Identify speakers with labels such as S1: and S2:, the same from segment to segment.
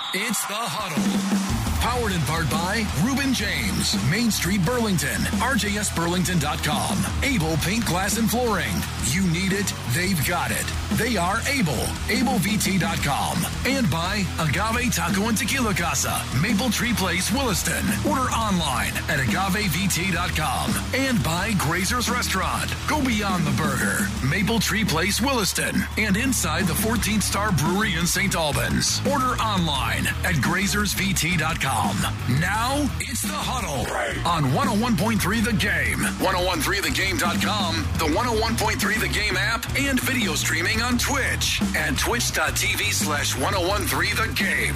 S1: It's The Huddle. Powered in part by Reuben James, Main Street, Burlington, RJSBurlington.com, Able Paint, Glass, and Flooring. You need it, they've got it. They are Able, AbleVT.com. And by Agave Taco and Tequila Casa, Maple Tree Place, Williston. Order online at AgaveVT.com. And by Grazer's Restaurant. Go beyond the burger. Maple Tree Place, Williston. And inside the 14th Star Brewery in St. Albans. Order online at GrazersVT.com. Now, it's The Huddle on 101.3 The Game, 1013thegame.com, the 101.3 The Game app, and video streaming on Twitch at twitch.tv/1013 The Game.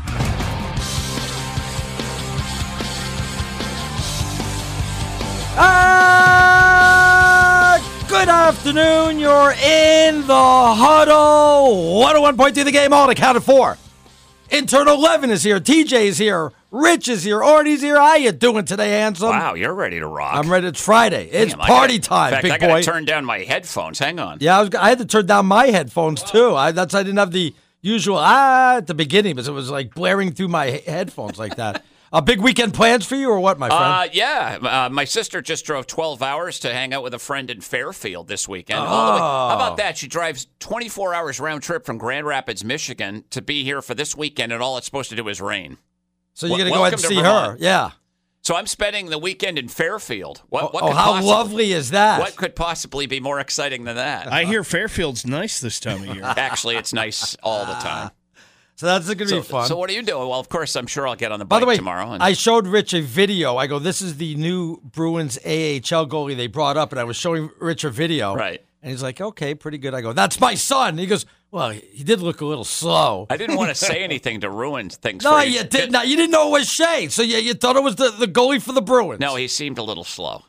S2: Good afternoon. You're in The Huddle. 101.3 The Game, all accounted for. Internal 11 is here. TJ is here. Rich is here. Artie's here. How you doing today, handsome?
S3: Wow, you're ready to rock.
S2: I'm ready. It's Friday. It's party time,
S3: in fact,
S2: big
S3: I
S2: boy.
S3: got to turn down my headphones. Hang on.
S2: Yeah, I had to turn down my headphones, too. I didn't have the usual at the beginning, because it was like blaring through my headphones like that. Big weekend plans for you or what, my friend?
S3: Yeah. My sister just drove 12 hours to hang out with a friend in Fairfield this weekend. How about that? She drives 24 hours round trip from Grand Rapids, Michigan to be here for this weekend, and all it's supposed to do is rain.
S2: So you're going to go ahead and see her. Yeah.
S3: So I'm spending the weekend in Fairfield.
S2: How lovely is that?
S3: What could possibly be more exciting than that?
S4: I hear Fairfield's nice this time of year.
S3: Actually, it's nice all the time.
S2: So that's going to be fun.
S3: So what are you doing? Well, of course, I'm sure I'll get on the bike tomorrow.
S2: I showed Rich a video. I go, this is the new Bruins AHL goalie they brought up, and I was showing Rich a video.
S3: Right.
S2: And he's like, okay, pretty good. I go, that's my son. And he goes, well, he did look a little slow.
S3: I didn't want to say anything to ruin things
S2: No,
S3: for you.
S2: you did not. You didn't know it was Shea. So you thought it was the goalie for the Bruins.
S3: No, he seemed a little slow.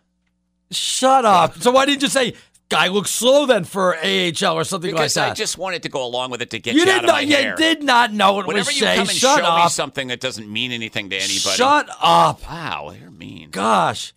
S2: Shut up. So why didn't you say, guy looks slow then for AHL or something
S3: because
S2: like that?
S3: I just wanted to go along with it to get you out of my hair.
S2: You did not know it
S3: Whenever
S2: was
S3: you
S2: Shea.
S3: come and
S2: Shut
S3: show
S2: up.
S3: me something that doesn't mean anything to anybody.
S2: Shut up.
S3: Wow, you're mean.
S2: Gosh.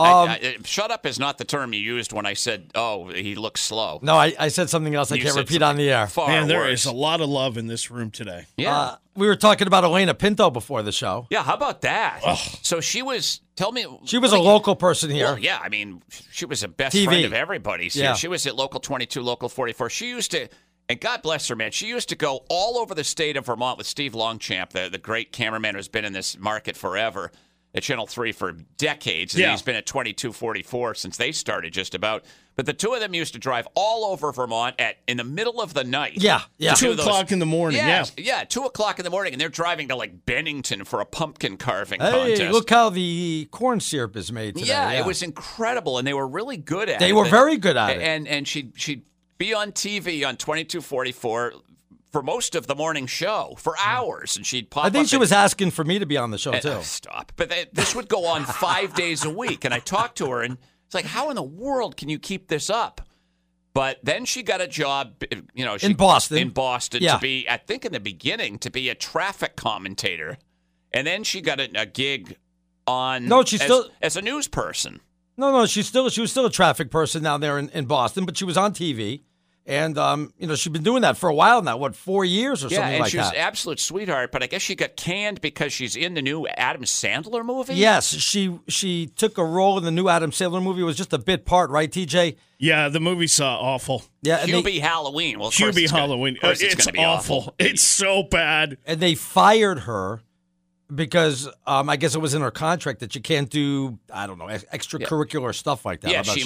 S3: Shut up is not the term you used when I said, oh, he looks slow.
S2: No, I said something else I can't repeat on the air.
S4: Man, there is a lot of love in this room today.
S3: Yeah.
S2: We were talking about Elena Pinto before the show.
S3: Yeah, how about that? Ugh. So she was,
S2: She was a local person here.
S3: Well, yeah, I mean, she was a best
S2: TV.
S3: friend of everybody's here.
S2: Yeah.
S3: She was at Local 22, Local 44. She used to, and God bless her, man, she used to go all over the state of Vermont with Steve Longchamp, the great cameraman who's been in this market forever. At Channel 3 for decades, and he's been at 2244 since they started just about. But the two of them used to drive all over Vermont in the middle of the night.
S2: Yeah.
S4: 2 o'clock in the morning,
S3: Yeah, 2 o'clock in the morning, and they're driving to, like, Bennington for a pumpkin carving
S2: Hey,
S3: contest.
S2: look how the corn syrup is made today.
S3: Yeah, it was incredible, and they were really good at it.
S2: They were very good at it.
S3: And she'd be on TV on 2244 for most of the morning show for hours, and she'd pop up.
S2: I think she was asking for me to be on the show, too.
S3: Stop. But this would go on 5 days a week, and I talked to her, and it's like, how in the world can you keep this up? But then she got a job,
S2: in Boston.
S3: To be, I think in the beginning, to be a traffic commentator. And then she got a gig on as a news person.
S2: No, she was still a traffic person down there in Boston, but she was on TV. And, she's been doing that for a while now, 4 years or something like that?
S3: Yeah, and she was an absolute sweetheart, but I guess she got canned because she's in the new Adam Sandler movie?
S2: Yes, she took a role in the new Adam Sandler movie. It was just a bit part, right, TJ?
S4: Yeah, the movie's awful.
S2: Yeah,
S3: Hubie Halloween. Well,
S4: Hubie Halloween. It's awful. It's so bad.
S2: And they fired her because I guess it was in her contract that you can't do, I don't know, extracurricular stuff like that.
S3: Yeah,
S2: I'm not
S3: she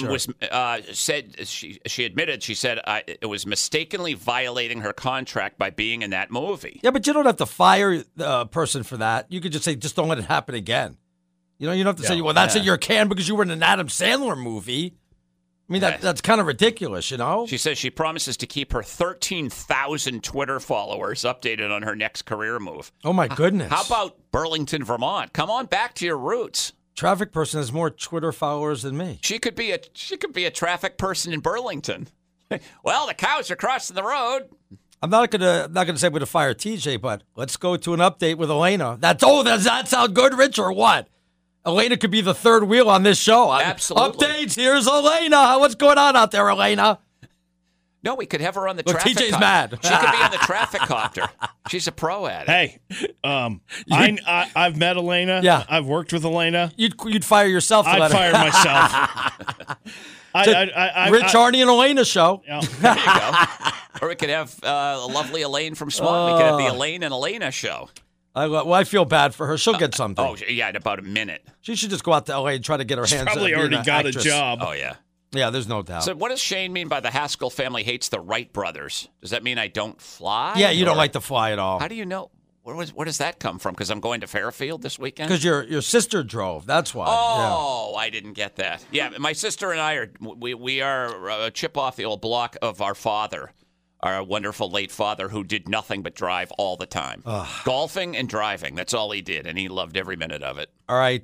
S2: sure.
S3: she admitted, she said it was mistakenly violating her contract by being in that movie.
S2: Yeah, but you don't have to fire the person for that. You could just say, just don't let it happen again. You don't have to say, well, that's it, you're canned because you were in an Adam Sandler movie. I mean, that's kind of ridiculous, She
S3: says she promises to keep her 13,000 Twitter followers updated on her next career move.
S2: Oh, my goodness.
S3: How about Burlington, Vermont? Come on back to your roots.
S2: Traffic person has more Twitter followers than me.
S3: She could be a traffic person in Burlington. Well, the cows are crossing the road.
S2: I'm not gonna say we're to fire TJ, but let's go to an update with Elena. Does that sound good, Rich, or what? Elena could be the third wheel on this show.
S3: Absolutely.
S2: Updates. Here's Elena. What's going on out there, Elena?
S3: No, we could have her on the
S2: Look,
S3: traffic
S2: TJ's
S3: copter.
S2: mad.
S3: She could be on the traffic copter. She's a pro at it.
S4: Hey, I've met Elena.
S2: Yeah.
S4: I've worked with Elena.
S2: You'd fire yourself.
S4: I'd fire myself.
S2: Rich, Arnie, and Elena show.
S4: Yeah.
S3: There you go. Or we could have a lovely Elaine from Swan. We could have the Elaine and Elena show.
S2: I feel bad for her. She'll get something.
S3: Oh, yeah, in about a minute.
S2: She should just go out to L.A. and try to get her hands.
S4: Probably already got a job.
S3: Oh, yeah.
S2: Yeah, there's no doubt.
S3: So what does Shane mean by the Haskell family hates the Wright brothers? Does that mean I don't fly?
S2: Yeah, you don't like to fly at all.
S3: How do you know? Where does that come from? Because I'm going to Fairfield this weekend?
S2: Because your sister drove. That's why.
S3: Oh, I didn't get that. Yeah, my sister and I we are a chip off the old block of our father, our wonderful late father, who did nothing but drive all the time. Golfing and driving. That's all he did, and he loved every minute of it.
S2: All right.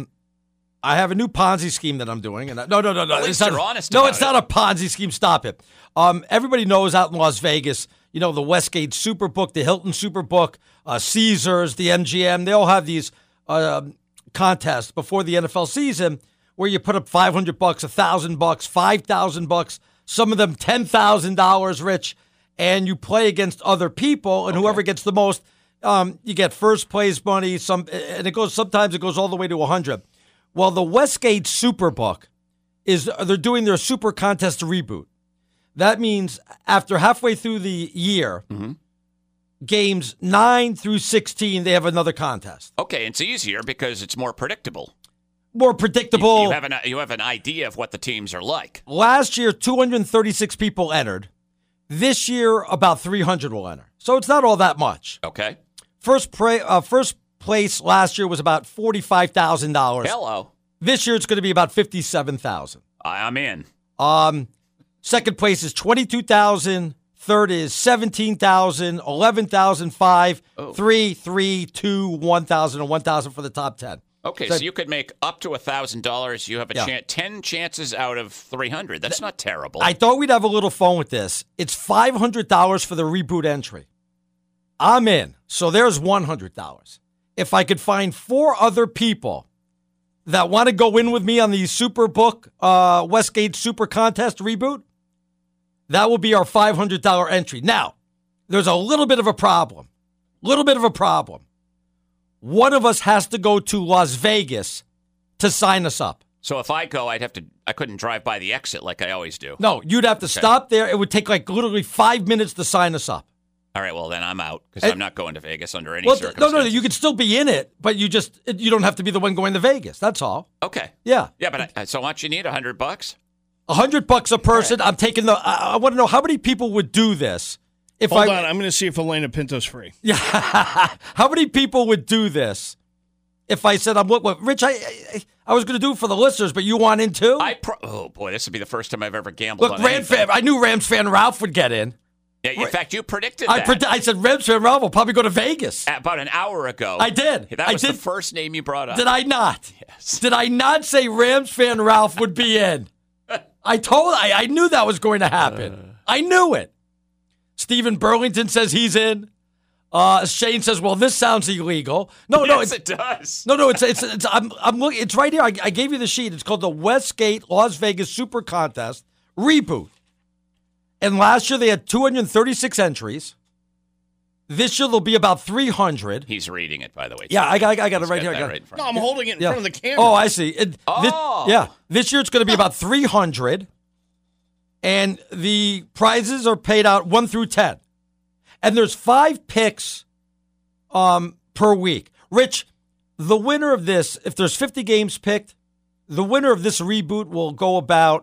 S2: I have a new Ponzi scheme that I'm doing. And no.
S3: At least you're honest
S2: No,
S3: about
S2: it's not a Ponzi scheme. Stop it. Everybody knows out in Las Vegas, the Westgate Superbook, the Hilton Superbook, Caesars, the MGM. They all have these contests before the NFL season where you put up $500, $1,000, $5,000, some of them $10,000, Rich, and you play against other people, and whoever gets the most, you get first place money. Sometimes it goes all the way to 100. Well, the Westgate Superbook they're doing their Super Contest reboot. That means after halfway through the year, games 9 through 16, they have another contest.
S3: Okay, it's easier because it's more predictable.
S2: More predictable.
S3: You have an idea of what the teams are like.
S2: Last year, 236 people entered. This year, about 300 will enter. So it's not all that much.
S3: Okay.
S2: First place last year was about $45,000.
S3: Hello.
S2: This year, it's going to be about $57,000.
S3: I'm in.
S2: Second place is $22,000. Third is $17,000, $11,005, 3, 3, 2, $1,000, and $1,000 for the top 10.
S3: Okay, so you could make up to $1,000. You have a 10 chances out of 300. That's not terrible.
S2: I thought we'd have a little fun with this. It's $500 for the reboot entry. I'm in. So there's $100. If I could find 4 other people that want to go in with me on the Superbook Westgate Super Contest reboot, that will be our $500 entry. Now, there's a little bit of a problem. One of us has to go to Las Vegas to sign us up.
S3: So if I go, I couldn't drive by the exit like I always do.
S2: No, you'd have to stop there. It would take literally 5 minutes to sign us up.
S3: All right, well, then I'm out because I'm not going to Vegas under any circumstances.
S2: No, you could still be in it, but you don't have to be the one going to Vegas. That's all.
S3: Okay.
S2: Yeah.
S3: Yeah, but so much you need, $100?
S2: $100 a person. Right. I'm taking I want to know how many people would do this.
S4: Hold on, I'm going to see if Elena Pinto's free.
S2: Yeah. How many people would do this if I said, Rich, I was going to do it for the listeners, but you want in too?
S3: Oh, boy, this would be the first time I've ever gambled on
S2: Rams fan, I knew Rams fan Ralph would get in.
S3: Yeah, in fact, you predicted that.
S2: I said Rams fan Ralph will probably go to Vegas.
S3: About an hour ago.
S2: I did.
S3: That was the first name you brought up.
S2: Did I not?
S3: Yes.
S2: Did I not say Rams fan Ralph would be in? I knew that was going to happen. I knew it. Stephen Burlington says he's in. Shane says, "Well, this sounds illegal." No,
S3: it does.
S2: No, it's. I'm looking. It's right here. I gave you the sheet. It's called the Westgate Las Vegas Super Contest reboot. And last year they had 236 entries. This year there'll be about 300.
S3: He's reading it, by the way.
S2: Yeah, I got it right here.
S4: No, I'm holding it in front of the camera.
S2: Oh, I see. This year it's going to be about 300. And the prizes are paid out 1 through 10. And there's 5 picks per week. Rich, the winner of this, if there's 50 games picked, the winner of this reboot will go about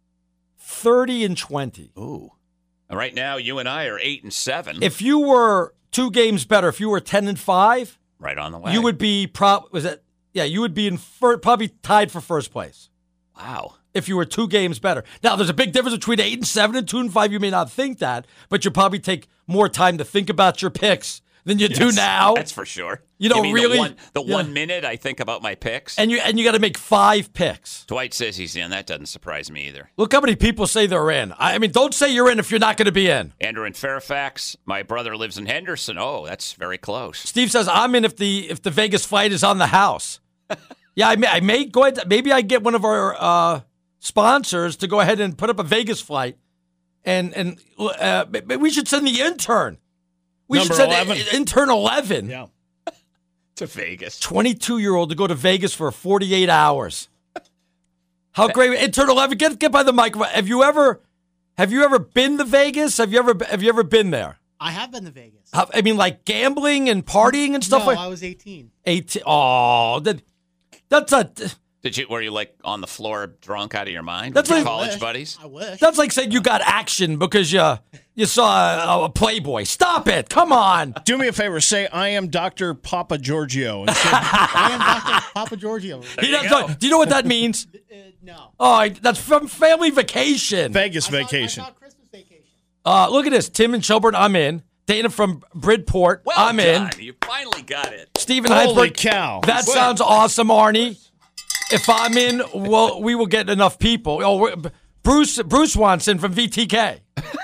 S2: 30-20.
S3: Ooh. Right now, you and I are 8-7.
S2: If you were 2 games better, if you were 10-5,
S3: right on the way,
S2: you would be you would be in probably tied for first place.
S3: Wow.
S2: If you were 2 games better. Now, there's a big difference between 8-7 and 2-5. You may not think that, but you'll probably take more time to think about your picks than you do now.
S3: That's for sure.
S2: You know, really,
S3: the 1 minute I think about my picks,
S2: and you got to make 5 picks.
S3: Dwight says he's in. That doesn't surprise me either.
S2: Look how many people say they're in. I mean, don't say you're in if you're not going to be in.
S3: Andrew in Fairfax. My brother lives in Henderson. Oh, that's very close.
S2: Steve says I'm in if the Vegas flight is on the house. Yeah, I may go ahead. Maybe I get one of our sponsors to go ahead and put up a Vegas flight And we should send the intern. We
S4: Number
S2: should send
S4: 11.
S2: intern 11.
S4: Yeah.
S3: To Vegas.
S2: 22-year-old to go to Vegas for 48 hours. How great! Intern 11, get by the microphone. Have you ever been to Vegas? Have you ever been there?
S5: I have been to Vegas.
S2: I mean, like gambling and partying and stuff
S5: No,
S2: like.
S5: I was 18.
S2: 18. Oh, that's a.
S3: Were you like on the floor drunk out of your mind?
S2: That's
S3: with your
S2: like-
S3: college
S5: wish.
S3: buddies?
S5: I wish.
S2: That's like saying you got action because you saw a Playboy. Stop it! Come on.
S4: Do me a favor. Say, I am Dr. Papa Giorgio. And say,
S5: I am Dr. Papa Giorgio.
S2: Do you know what that means?
S5: No.
S2: Oh, that's from Family Vacation.
S4: Vegas vacation.
S5: I thought Christmas vacation.
S2: Look at this. Tim in Shelburne, I'm in. Dana from Bridport,
S3: Well
S2: I'm
S3: done.
S2: in.
S3: You finally got it.
S2: Stephen
S4: Holy
S2: Heinsberg.
S4: cow.
S2: That sounds awesome, Arnie. If I'm in, well, we will get enough people. Oh, Bruce wants in from VTK.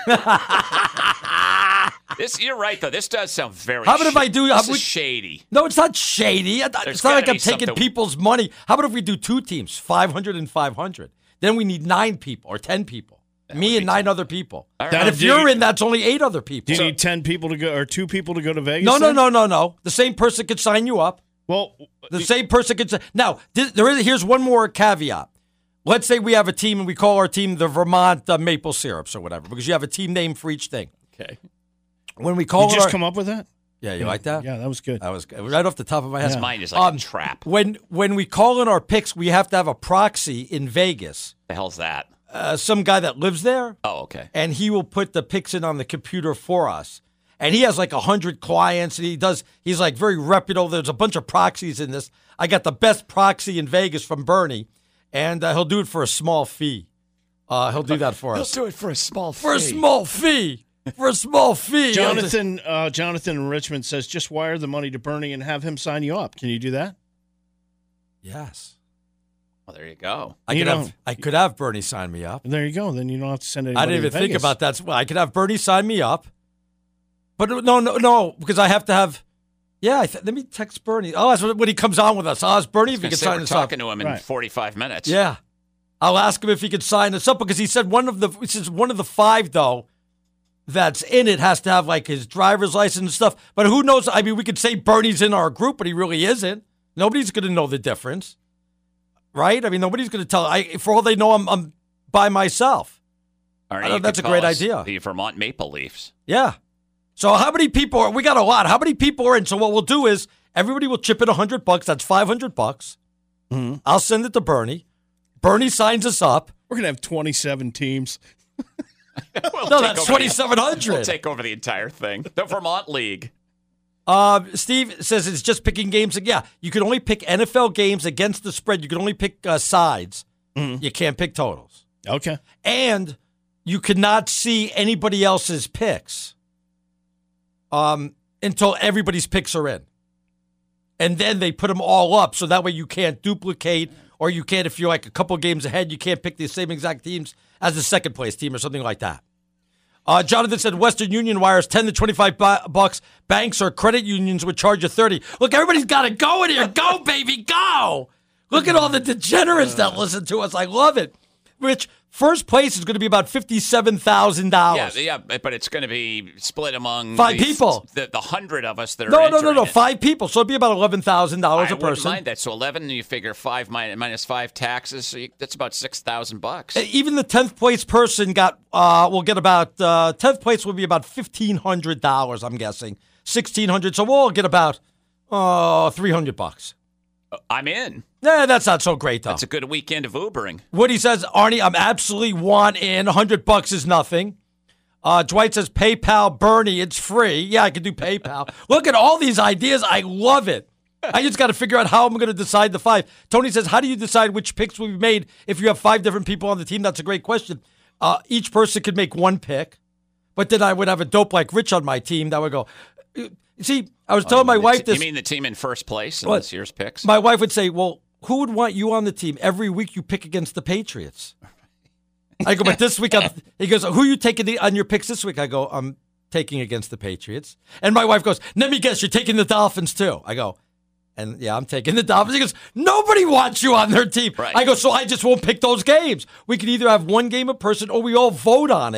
S3: You're right, though. This does sound very
S2: How about if I do-
S3: This
S2: we-
S3: is shady.
S2: No, it's not shady. It's
S3: There's
S2: not like
S3: gotta
S2: I'm
S3: be
S2: taking
S3: something-
S2: people's money. How about if we do 2 teams, 500 and 500? Then we need 9 people or 10 people. Me and 9 other people.
S3: All right.
S2: And if
S4: Do
S2: you're
S4: you-
S2: in, that's only 8 other people.
S4: Do you need 10 people to go, or 2 people to go to Vegas?
S2: No.
S4: then?
S2: The same person could sign you up.
S4: Well,
S2: The same person could say. Now, here's one more caveat. Let's say we have a team and we call our team the Vermont Maple Syrups or whatever, because you have a team name for each thing.
S3: Okay.
S2: When we call
S4: you
S2: it
S4: just
S2: our,
S4: come up with that?
S2: yeah, you like that?
S4: Yeah, that was good.
S2: That was right off the top of my head.
S3: His mind is like a trap.
S2: When we call in our picks, we have to have a proxy in Vegas.
S3: The hell's that?
S2: Some guy that lives there,
S3: Oh, okay.
S2: and he will put the picks in on the computer for us. And he has like 100 clients, and he's like very reputable. There's a bunch of proxies in this. I got the best proxy in Vegas from Bernie, and he'll do it for a small fee. He'll do that for us.
S3: do it for a small
S2: For a small fee. For a small fee.
S4: Jonathan in Richmond says, just wire the money to Bernie and have him sign you up. Can you do that?
S2: Yes.
S3: Well, there you go.
S2: I could have Bernie sign me up.
S4: There you go. Then you don't have to send anybody
S2: I didn't even
S4: to
S2: think
S4: Vegas.
S2: about that. Well, I could have Bernie sign me up. But no, because I have to have. Yeah, let me text Bernie. Oh, that's when he comes on with us. I'll ask Bernie if he can sign
S3: We're
S2: us up.
S3: talking to him in 45 minutes.
S2: Yeah, I'll ask him if he could sign us up because he said one of the 5 though that's in it has to have like his driver's license and stuff. But who knows? I mean, we could say Bernie's in our group, but he really isn't. Nobody's going to know the difference, right? I mean, nobody's going to tell. For all they know, I'm by myself.
S3: Arnie,
S2: That's
S3: you
S2: a
S3: could
S2: great
S3: call us
S2: idea.
S3: The Vermont Maple Leafs.
S2: Yeah. So how many people we got a lot. How many people are in? So what we'll do is everybody will chip in $100. That's $500.
S4: Mm-hmm.
S2: I'll send it to Bernie. Bernie signs us up.
S4: We're going to have 27 teams.
S2: No, that's 2,700.
S3: We'll take over the entire thing. The Vermont League.
S2: Steve says it's just picking games. Yeah, you can only pick NFL games against the spread. You can only pick sides.
S4: Mm-hmm.
S2: You can't pick totals.
S4: Okay.
S2: And you cannot see anybody else's picks until everybody's picks are in. And then they put them all up, so that way you can't duplicate, or you can't, if you're like a couple games ahead, you can't pick the same exact teams as the second place team or something like that. Jonathan said Western Union wires $10 to $25. Banks or credit unions would charge you $30. Look, everybody's got it going here. Go, baby, go. Look at all the degenerates that listen to us. I love it. Rich, first place is going to be about $57,000.
S3: Yeah, but it's going to be split among
S2: 5 people.
S3: The 100 of us that are
S2: No,
S3: entering it.
S2: 5 people. So it'd be about $11,000
S3: I
S2: a
S3: wouldn't
S2: person.
S3: mind that. So 11, you figure 5 minus 5 taxes. So that's about $6,000.
S2: Even the 10th place person will get about 10th place will be about $1,500. I'm guessing $1,600. So we'll all get about $300.
S3: I'm in.
S2: Nah, that's not so great though.
S3: That's a good weekend of Ubering.
S2: Woody says, Arnie, I'm absolutely want in. $100 is nothing. Dwight says, PayPal, Bernie, it's free. Yeah, I can do PayPal. Look at all these ideas. I love it. I just got to figure out how I'm going to decide the 5. Tony says, how do you decide which picks will be made if you have 5 different people on the team? That's a great question. Each person could make 1 pick, but then I would have a dope like Rich on my team that would go, see, I was telling my wife this.
S3: You mean the team in first place in
S2: What?
S3: this year's picks?
S2: My wife would say, well, who would want you on the team? Every week you pick against the Patriots. I go, but this week, he goes, who are you taking on your picks this week? I go, I'm taking against the Patriots. And my wife goes, let me guess, you're taking the Dolphins too. I go, and yeah, I'm taking the Dolphins. He goes, nobody wants you on their team.
S3: Right.
S2: I go, so I just won't pick those games. We can either have 1 game a person or we all vote on it.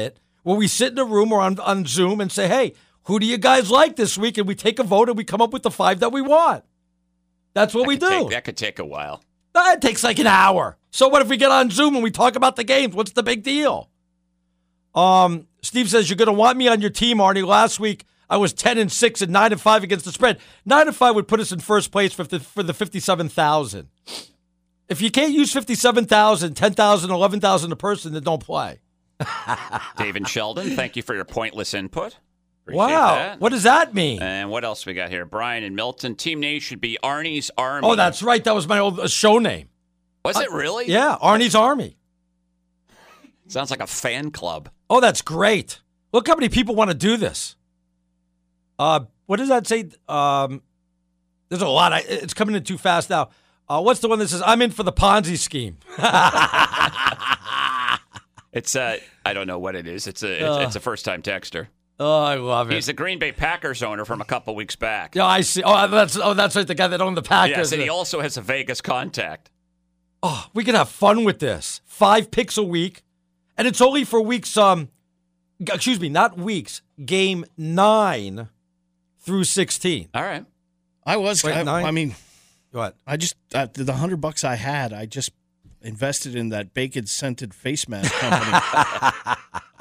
S2: where we sit in a room or on Zoom and say, hey, who do you guys like this week? And we take a vote and we come up with the 5 that we want. That's what we do.
S3: That could take a while.
S2: It takes like an hour. So what if we get on Zoom and we talk about the games? What's the big deal? Steve says, you're going to want me on your team, Arnie. Last week, I was 10-6 and 9-5 against the spread. 9-5 would put us in first place for the 57,000. If you can't use 57,000, 10,000, 11,000 a person, then don't play.
S3: David Sheldon, thank you for your pointless input. Appreciate
S2: Wow.
S3: that.
S2: What does that mean?
S3: And what else we got here? Brian and Milton. Team name should be Arnie's Army.
S2: Oh, that's right. That was my old show name.
S3: Was it really?
S2: Yeah, Arnie's Army.
S3: Sounds like a fan club.
S2: Oh, that's great. Look how many people want to do this. What does that say? There's a lot. It's coming in too fast now. What's the one that says, I'm in for the Ponzi scheme?
S3: It's I don't know what it is. It's a first-time texter.
S2: Oh, I love it.
S3: He's the Green Bay Packers owner from a couple weeks back.
S2: Yeah, I see. Oh, that's right. The guy that owned the Packers.
S3: Yes, and he also has a Vegas contact.
S2: Oh, we can have fun with this. 5 picks a week, and it's only for weeks. Excuse me, not weeks. Game 9 through 16.
S3: All right.
S2: I mean, what?
S4: I just the $100 I had, I just invested in that bacon-scented face mask company.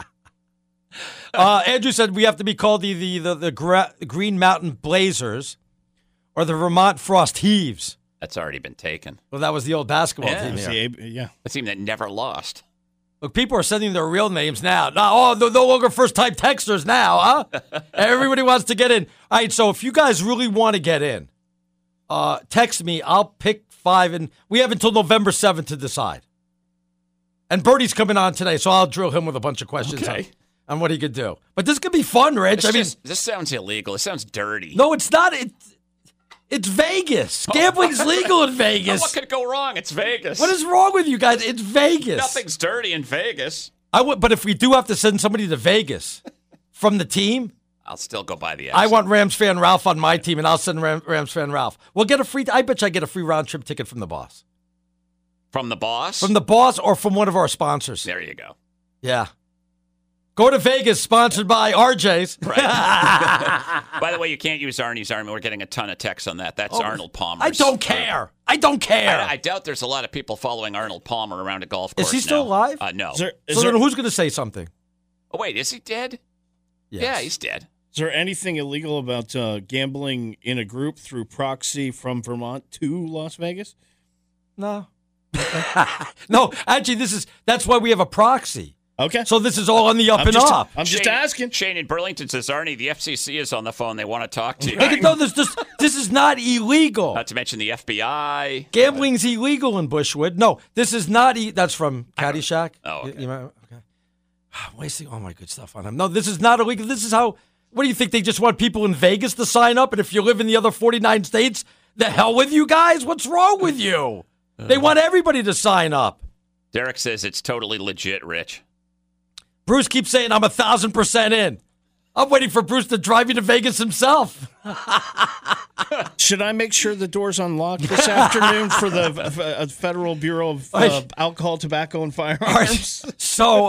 S2: Andrew said we have to be called the Green Mountain Blazers or the Vermont Frost Heaves.
S3: That's already been taken.
S2: Well, that was the old basketball team here.
S4: Yeah.
S3: A team that never lost.
S2: Look, people are sending their real names now. They're no longer first-time texters now, huh? Everybody wants to get in. All right, so if you guys really want to get in, text me. I'll pick 5, and we have until November 7th to decide. And Bertie's coming on today, so I'll drill him with a bunch of questions on what he could do. But this could be fun, Rich.
S3: This sounds illegal. It sounds dirty.
S2: No, it's not. It's Vegas. Gambling's legal in Vegas.
S3: What could go wrong? It's Vegas.
S2: What is wrong with you guys? It's Vegas.
S3: Nothing's dirty in Vegas.
S2: But if we do have to send somebody to Vegas from the team,
S3: I'll still go by the exit.
S2: I want Rams fan Ralph on my team, and I'll send Rams fan Ralph. We'll get I bet you I get a free round trip ticket from the boss.
S3: From the boss?
S2: From the boss or from one of our sponsors.
S3: There you go.
S2: Yeah. Go to Vegas, sponsored by RJ's.
S3: Right. By the way, you can't use Arnie's Army. We're getting a ton of texts on that. That's Arnold Palmer.
S2: I don't care. I
S3: doubt there's a lot of people following Arnold Palmer around a golf course.
S2: Is he still alive?
S3: No.
S2: Then who's going to say something?
S3: Oh, wait, is he dead?
S2: Yes.
S3: Yeah, he's dead.
S4: Is there anything illegal about gambling in a group through proxy from Vermont to Las Vegas?
S2: No. No, actually, that's why we have a proxy.
S4: Okay.
S2: So this is all on the up and up.
S4: I'm just asking.
S3: Shane in Burlington says, Arnie, the FCC is on the phone. They want to talk to you.
S2: No, this is not illegal.
S3: Not to mention the FBI.
S2: Gambling's illegal in Bushwood. No, this is not. That's from Caddyshack.
S3: Oh, okay.
S2: Okay. I'm wasting all my good stuff on him. No, this is not illegal. This is how. What do you think? They just want people in Vegas to sign up? And if you live in the other 49 states, the hell with you guys? What's wrong with you? They want everybody to sign up.
S3: Derek says it's totally legit, Rich.
S2: Bruce keeps saying I'm 1,000% in. I'm waiting for Bruce to drive me to Vegas himself.
S4: Should I make sure the door's unlocked this afternoon for the Federal Bureau of Alcohol, Tobacco, and Firearms?
S2: So,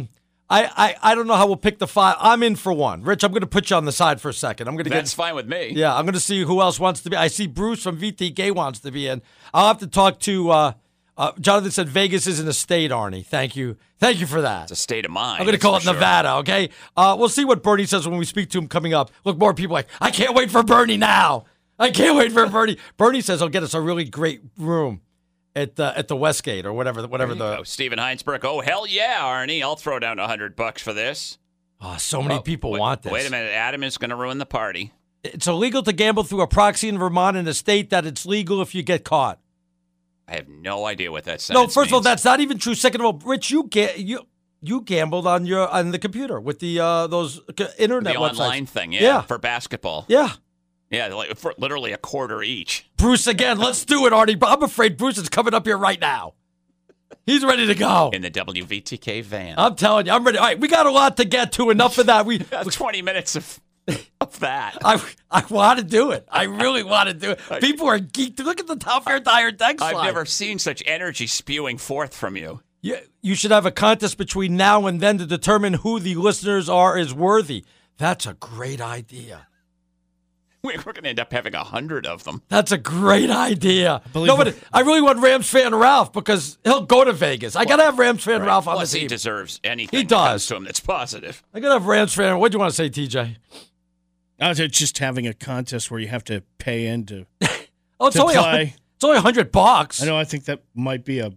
S2: I don't know how we'll pick the 5. I'm in for one. Rich, I'm going to put you on the side for a second.
S3: That's fine with me.
S2: Yeah, I'm going to see who else wants to be. I see Bruce from VTK wants to be in. I'll have to talk to Jonathan said Vegas isn't a state, Arnie. Thank you. Thank you for that.
S3: It's a state of mind.
S2: I'm going to call it Nevada, okay? We'll see what Bernie says when we speak to him coming up. Look, more people like, I can't wait for Bernie now. I can't wait for Bernie. Bernie says he'll get us a really great room at the Westgate or whatever the.
S3: Stephen Heinsberg. Oh, hell yeah, Arnie. I'll throw down $100 for this.
S2: Oh, so many people want this.
S3: Wait a minute. Adam is going to ruin the party.
S2: It's illegal to gamble through a proxy in Vermont, in a state that it's legal if you get caught.
S3: I have no idea what that sentence
S2: No, first
S3: means.
S2: of all, that's not even true. Second of all, Rich, you gambled on the computer with the those internet
S3: the
S2: websites.
S3: online thing, yeah, for basketball.
S2: Yeah.
S3: Yeah, like for literally a quarter each.
S2: Bruce again. Let's do it, Arnie. I'm afraid Bruce is coming up here right now. He's ready to go.
S3: In the WVTK van.
S2: I'm telling you, I'm ready. All right, we got a lot to get to. Enough of that.
S3: 20 minutes of that.
S2: I want to do it. I really want to do it. People are geeked. Look at the Top Air Tire text line.
S3: I've never seen such energy spewing forth from you.
S2: You should have a contest between now and then to determine who the listeners is worthy. That's a great idea.
S3: We're going to end up having 100 of them.
S2: That's a great idea. I really want Rams fan Ralph because he'll go to Vegas. I got to have Rams fan Ralph on the team.
S3: He deserves anything
S2: he does.
S3: that comes to him that's positive.
S2: I got to have Rams fan. What do you want to say, TJ?
S4: I was just having a contest where you have to pay in to
S2: it's only
S4: play.
S2: It's only $100.
S4: I know. I think that might be a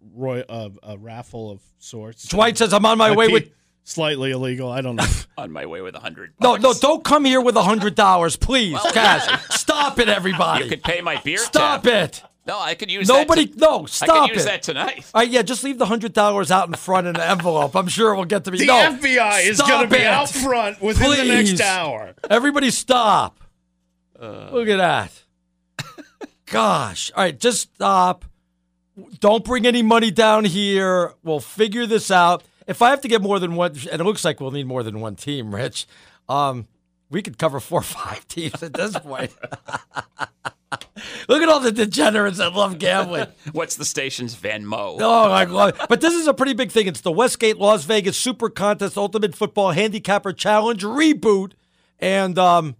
S4: raffle of sorts.
S2: Dwight says I'm on my way with.
S4: Slightly illegal. I don't know.
S3: On my way with $100.
S2: No, don't come here with $100, please, cash. Stop it, everybody.
S3: You could pay my beer
S2: Stop
S3: tab.
S2: it.
S3: No, I could use
S2: Nobody.
S3: that.
S2: No, stop it.
S3: I could use that tonight.
S2: All right, yeah, just leave the $100 out in front in an envelope. I'm sure it will get to me.
S4: The FBI is going to be out front within the next hour.
S2: Everybody stop. Look at that. Gosh. All right, just stop. Don't bring any money down here. We'll figure this out. If I have to get more than one, and it looks like we'll need more than one team, Rich, we could cover 4 or 5 teams at this point. Look at all the degenerates that love gambling.
S3: What's the station's Venmo?
S2: Oh, I love it. But this is a pretty big thing. It's the Westgate Las Vegas Super Contest Ultimate Football Handicapper Challenge reboot. And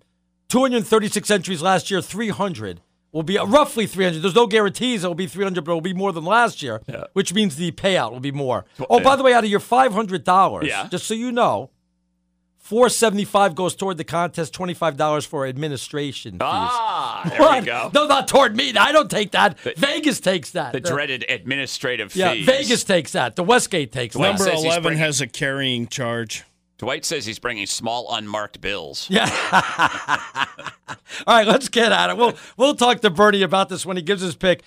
S2: 236 entries last year, 300. Will be roughly 300. There's no guarantees it will be 300, but it will be more than last year, which means the payout will be more. Oh, by the way, out of your $500, just so you know, $475 goes toward the contest, $25 for administration fees.
S3: There we go.
S2: No, not toward me. I don't take that. Vegas takes that.
S3: The dreaded administrative fees.
S2: Yeah, Vegas takes that. The Westgate takes that.
S4: Number 11 has a carrying charge.
S3: Dwight says he's bringing small unmarked bills.
S2: Yeah. All right, let's get at it. We'll talk to Bernie about this when he gives his pick.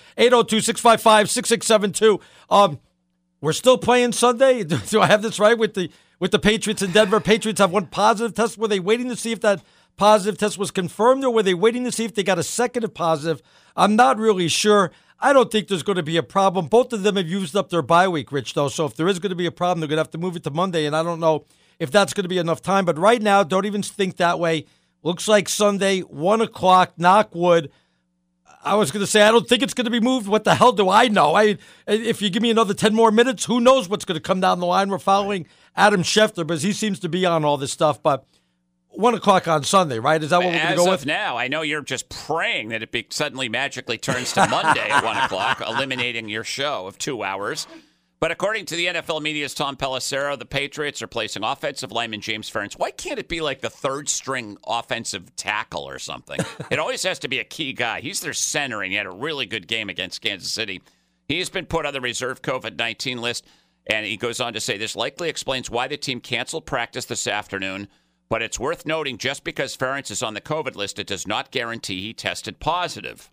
S2: 802-655-6672. We're still playing Sunday. Do I have this right with the Patriots in Denver? Patriots have one positive test. Were they waiting to see if that positive test was confirmed, or were they waiting to see if they got a second positive? I'm not really sure. I don't think there's going to be a problem. Both of them have used up their bye week, Rich, though. So if there is going to be a problem, they're going to have to move it to Monday, and I don't know if that's going to be enough time. But right now, don't even think that way. Looks like Sunday, 1 o'clock, knock wood. I was going to say, I don't think it's going to be moved. What the hell do I know? If you give me another 10 more minutes, who knows what's going to come down the line. We're following Adam Schefter, because he seems to be on all this stuff. But 1 o'clock on Sunday, right? Is that what we're going to go with?
S3: As of now, I know you're just praying that it suddenly magically turns to Monday at 1 o'clock, eliminating your show of 2 hours. But according to the NFL media's Tom Pelissero, the Patriots are placing offensive lineman James Ferentz. Why can't it be like the third-string offensive tackle or something? It always has to be a key guy. He's their center, and he had a really good game against Kansas City. He's been put on the reserve COVID-19 list, and he goes on to say this likely explains why the team canceled practice this afternoon. But it's worth noting, just because Ferentz is on the COVID list, it does not guarantee he tested positive.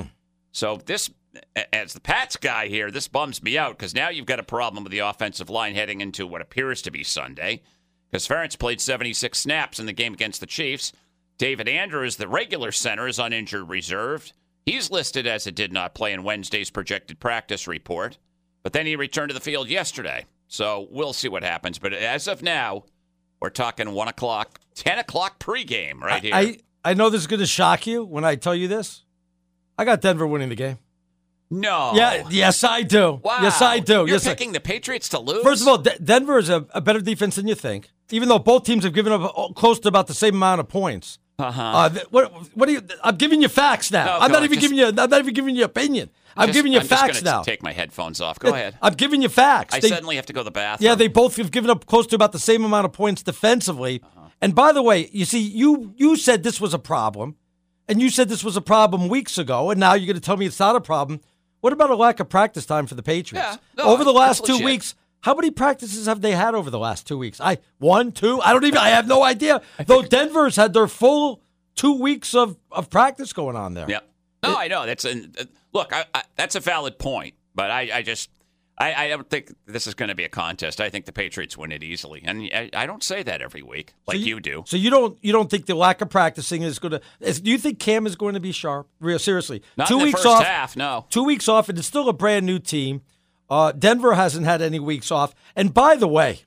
S3: So this, as the Pats guy here, this bums me out, because now you've got a problem with the offensive line heading into what appears to be Sunday, because Ferentz played 76 snaps in the game against the Chiefs. David Andrews, the regular center, is on injured reserve. He's listed as a did not play in Wednesday's projected practice report, but then he returned to the field yesterday. So we'll see what happens. But as of now, we're talking 1 o'clock, 10 o'clock pregame right here.
S2: I know this is going to shock you when I tell you this. I got Denver winning the game.
S3: No.
S2: Yeah. Yes, I do.
S3: Wow.
S2: Yes, I do.
S3: You're picking the Patriots to lose?
S2: First of all, Denver is a better defense than you think, even though both teams have given up close to about the same amount of points. What do you? I'm giving you facts now.
S3: No,
S2: I'm not even giving you opinion. I'm giving you facts now.
S3: Take my headphones off. Go ahead.
S2: I'm giving you facts.
S3: I suddenly have to go to the bathroom.
S2: Yeah, they both have given up close to about the same amount of points defensively. And by the way, you see, you said this was a problem, and you said this was a problem weeks ago, and now you're going to tell me it's not a problem. What about a lack of practice time for the Patriots?
S3: Yeah,
S2: over the last 2 weeks, how many practices have they had over the last 2 weeks? 1, 2? I have no idea. Though Denver's had their full 2 weeks of practice going on there.
S3: Yeah. No, I know. Look, that's a valid point, but I don't think this is going to be a contest. I think the Patriots win it easily, and I don't say that every week like you do.
S2: So you don't think the lack of practicing is going to? Do you think Cam is going to be sharp? Seriously,
S3: not
S2: 2
S3: in the
S2: weeks
S3: first
S2: off.
S3: Half, no.
S2: 2 weeks off, and it's still a brand new team. Denver hasn't had any weeks off. And by the way,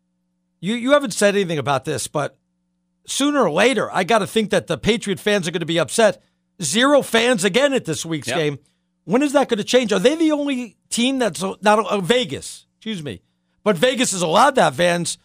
S2: you haven't said anything about this, but sooner or later, I got to think that the Patriot fans are going to be upset. 0 fans again at this week's game. When is that going to change? Are they the only team that's not Vegas? Excuse me. But Vegas is allowed to have fans.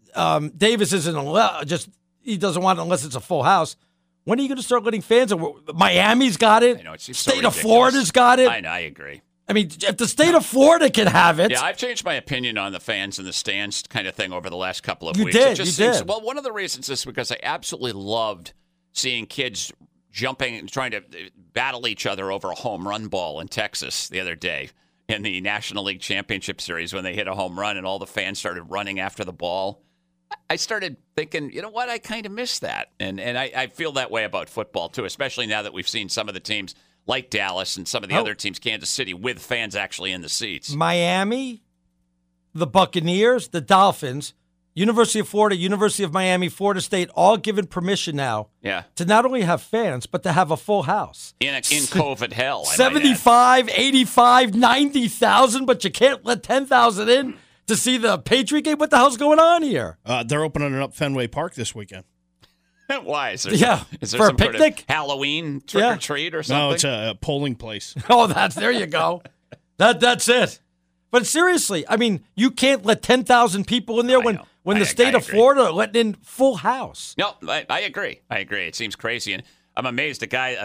S2: Davis isn't allowed. He doesn't want it unless it's a full house. When are you going to start letting fans in? Miami's got it.
S3: I know, it's
S2: State
S3: so
S2: of Florida's got it.
S3: I know, I agree.
S2: I mean, if the state of Florida can have it.
S3: Yeah, I've changed my opinion on the fans in the stands kind of thing over the last couple of
S2: You
S3: weeks.
S2: did,
S3: It just
S2: you
S3: seems,
S2: did.
S3: Well, one of the reasons is because I absolutely loved seeing kids jumping and trying to battle each other over a home run ball in Texas the other day in the National League Championship Series when they hit a home run and all the fans started running after the ball. I started thinking, you know what, I kind of miss that. And I feel that way about football, too, especially now that we've seen some of the teams like Dallas and some of the other teams, Kansas City, with fans actually in the seats.
S2: Miami, the Buccaneers, the Dolphins, University of Florida, University of Miami, Florida State, all given permission now to not only have fans, but to have a full house.
S3: In COVID hell. I might add.
S2: 75, 85, 90,000, but you can't let 10,000 in to see the Patriot game? What the hell's going on here?
S4: They're opening up Fenway Park this weekend.
S3: Why? Is there
S2: for
S3: some
S2: a
S3: sort
S2: picnic?
S3: of Halloween trick-or-treat or something?
S4: No, it's a polling place.
S2: Oh, there you go. That's it. But seriously, I mean, you can't let 10,000 people in there when the state of Florida are letting in full house.
S3: No, I agree. It seems crazy. And I'm amazed a guy,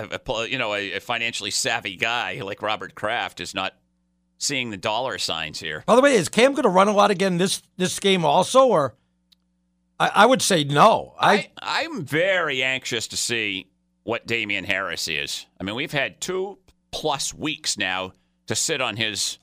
S3: a financially savvy guy like Robert Kraft is not seeing the dollar signs here.
S2: By the way, is Cam going to run a lot again this game also, or I would say no.
S3: I'm very anxious to see what Damian Harris is. I mean, we've had 2+ weeks now to sit on his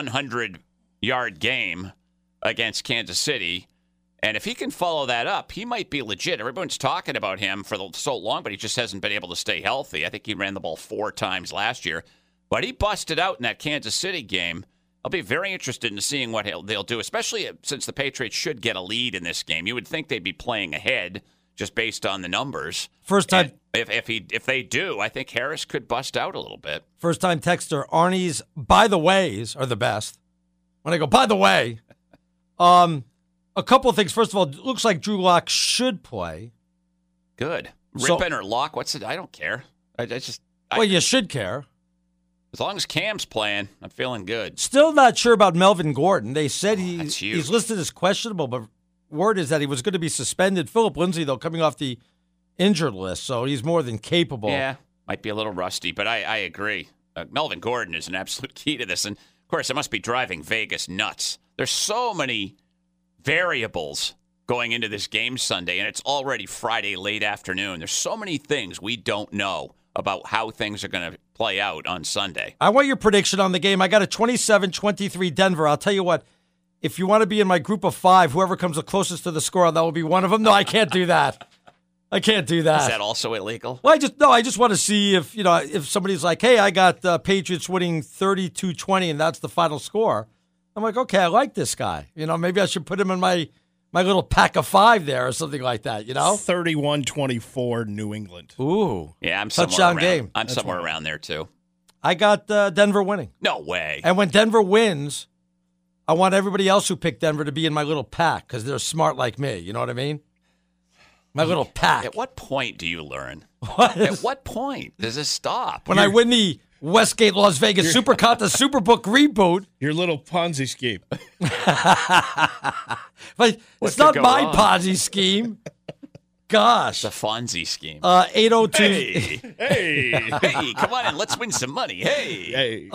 S3: 100-yard game against Kansas City, and if he can follow that up, he might be legit. Everyone's talking about him for so long, but he just hasn't been able to stay healthy. I think he ran the ball 4 times last year. But he busted out in that Kansas City game. I'll be very interested in seeing what they'll do, especially since the Patriots should get a lead in this game. You would think they'd be playing ahead just based on the numbers.
S2: First time.
S3: And if they do, I think Harris could bust out a little bit.
S2: First time texter, Arnie's by the ways are the best. When I go, by the way, a couple of things. First of all, it looks like Drew Lock should play.
S3: Good. Rippin or Lock, what's it? I don't care.
S2: Well, you should care.
S3: As long as Cam's playing, I'm feeling good.
S2: Still not sure about Melvin Gordon. They said
S3: that's huge.
S2: he's listed as questionable, but word is that he was going to be suspended. Philip Lindsay, though, coming off the injured list, so he's more than capable.
S3: Yeah, might be a little rusty, but I agree. Melvin Gordon is an absolute key to this, and of course, it must be driving Vegas nuts. There's so many variables going into this game Sunday, and it's already Friday late afternoon. There's so many things we don't know about how things are going to play out on Sunday.
S2: I want your prediction on the game. I got a 27-23 Denver. I'll tell you what, if you want to be in my group of 5, whoever comes the closest to the score, that will be one of them. No, I can't do that. I can't do that.
S3: Is that also illegal?
S2: Well, I just want to see if somebody's like, hey, I got the Patriots winning 32-20 and that's the final score. I'm like, okay, I like this guy. Maybe I should put him in my little pack of 5 there or something like that,
S4: 31-24 New England.
S2: Ooh.
S3: Yeah, I'm
S2: touchdown
S3: somewhere around.
S2: game.
S3: I'm somewhere around there, too.
S2: I got Denver winning.
S3: No way.
S2: And when Denver wins, I want everybody else who picked Denver to be in my little pack because they're smart like me. You know what I mean? My little pack.
S3: At what point do you learn?
S2: What?
S3: At what point does this stop?
S2: When I win the Westgate Las Vegas Supercut, the Superbook reboot.
S4: Your little Ponzi scheme.
S2: But it's not my Ponzi scheme. Gosh.
S3: The Fonzie scheme.
S2: 802.
S3: Hey, come on in. Let's win some money. Hey.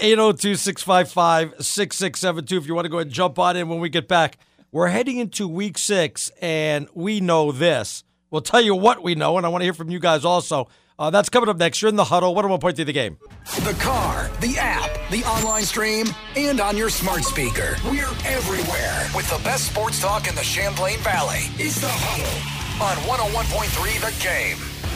S2: 802-655-6672 if you want to go ahead and jump on in when we get back. We're heading into week 6, and we know this. We'll tell you what we know, and I want to hear from you guys also. That's coming up next. You're in the huddle. 101.3 The Game.
S1: The car, the app, the online stream, and on your smart speaker. We're everywhere with the best sports talk in the Champlain Valley. It's the huddle on 101.3 The Game.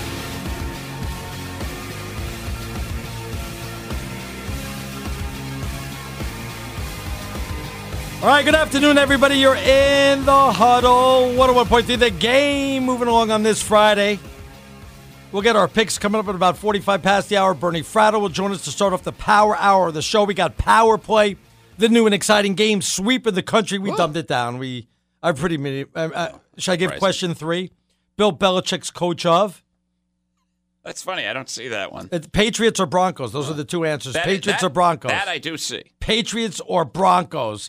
S2: All right, good afternoon, everybody. You're in the huddle. 101.3 The Game. Moving along on this Friday. We'll get our picks coming up at about 45 past the hour. Bernie Fratto will join us to start off the Power Hour of the show. We got Power Play, the new and exciting game sweep in the country. We dumbed it down. Should I give question 3? Bill Belichick's coach of?
S3: That's funny. I don't see that one.
S2: It's Patriots or Broncos? Those are the 2 answers. Patriots or Broncos?
S3: That I do see.
S2: Patriots or Broncos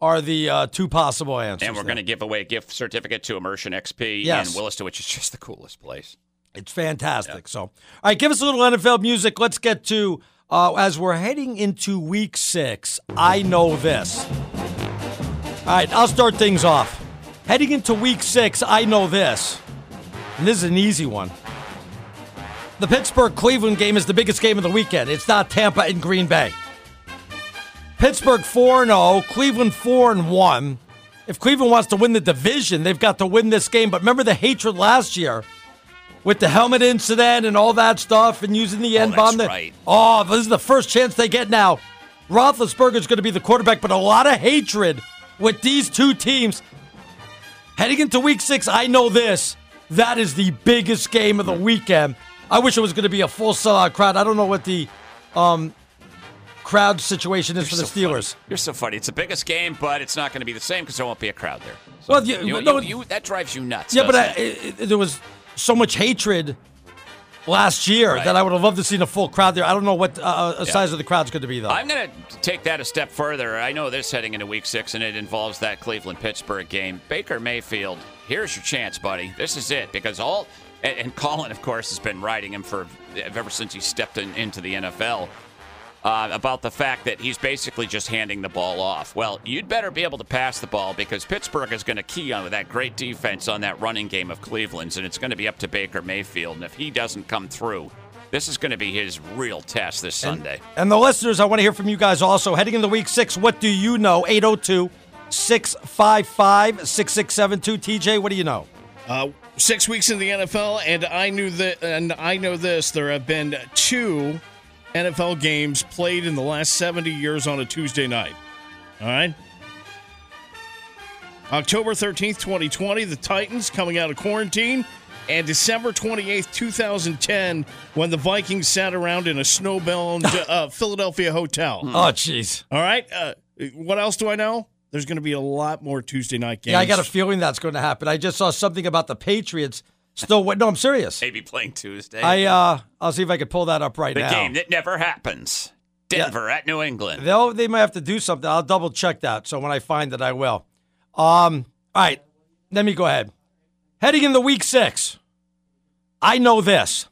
S2: are the two possible answers.
S3: And we're going to give away a gift certificate to Immersion XP
S2: Yes.
S3: in Williston, which is just the coolest place.
S2: It's fantastic. So, all right, give us a little NFL music. Let's get to, as we're heading into week 6, I know this. All right, I'll start things off. Heading into week 6, I know this. And this is an easy one. The Pittsburgh-Cleveland game is the biggest game of the weekend. It's not Tampa and Green Bay. Pittsburgh 4-0, Cleveland 4-1. If Cleveland wants to win the division, they've got to win this game. But remember the hatred last year with the helmet incident and all that stuff and using the N-bomb?
S3: That's right.
S2: Oh, this is the first chance they get now. Roethlisberger's going to be the quarterback, but a lot of hatred with these two teams. Heading into week 6, I know this. That is the biggest game of the weekend. I wish it was going to be a full sellout crowd. I don't know what the crowd situation is for the Steelers.
S3: You're so funny. It's the biggest game, but it's not going to be the same because there won't be a crowd there. So
S2: Well,
S3: that drives you nuts.
S2: Yeah, but
S3: doesn't it?
S2: there was so much hatred last year that I would have loved to see a full crowd there. I don't know what size of the crowd's going to be, though.
S3: I'm going to take that a step further. I know this heading into week 6, and it involves that Cleveland-Pittsburgh game. Baker Mayfield, here's your chance, buddy. This is it, because and Colin, of course, has been riding him ever since he stepped into the NFL. About the fact that he's basically just handing the ball off. Well, you'd better be able to pass the ball because Pittsburgh is going to key on with that great defense on that running game of Cleveland's, and it's going to be up to Baker Mayfield. And if he doesn't come through, this is going to be his real test this Sunday.
S2: And the listeners, I want to hear from you guys also. Heading into week 6, what do you know? 802-655-6672. TJ, what do you know?
S4: 6 weeks in the NFL, and I know this. There have been 2 NFL games played in the last 70 years on a Tuesday night. All right? October 13th, 2020, the Titans coming out of quarantine, and December 28th, 2010, when the Vikings sat around in a snowbound Philadelphia hotel.
S2: Oh, jeez.
S4: All right? What else do I know? There's going to be a lot more Tuesday night games.
S2: Yeah, I got a feeling that's going to happen. I just saw something about the Patriots still. No, I'm serious.
S3: Maybe playing Tuesday.
S2: I'll see if I can pull that up right now.
S3: The game that never happens. Denver at New England.
S2: They might have to do something. I'll double check that. So when I find it, I will. All right, let me go ahead. Heading into week 6, I know this.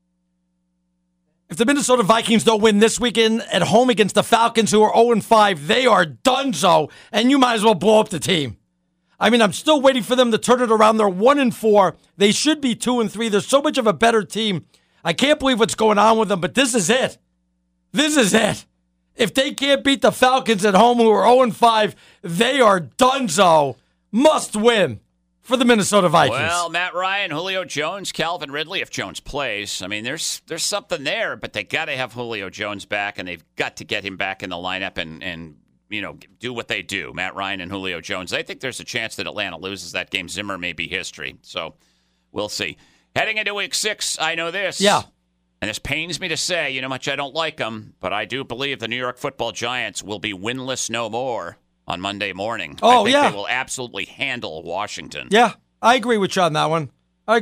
S2: If the Minnesota Vikings don't win this weekend at home against the Falcons, who are 0-5, they are donezo, and you might as well blow up the team. I mean, I'm still waiting for them to turn it around. They're 1-4. They should be 2-3. They're so much of a better team. I can't believe what's going on with them, but this is it. This is it. If they can't beat the Falcons at home, who are 0-5, they are donezo. Must win for the Minnesota Vikings.
S3: Well, Matt Ryan, Julio Jones, Calvin Ridley, if Jones plays. I mean, there's something there, but they got to have Julio Jones back, and they've got to get him back in the lineup and do what they do, Matt Ryan and Julio Jones. I think there's a chance that Atlanta loses that game. Zimmer may be history, so we'll see. Heading into week 6, I know this.
S2: Yeah.
S3: And this pains me to say, you know how much I don't like them, but I do believe the New York Football Giants will be winless no more on Monday morning.
S2: Oh,
S3: I think
S2: yeah.
S3: they will absolutely handle Washington.
S2: Yeah, I agree with you on that one. I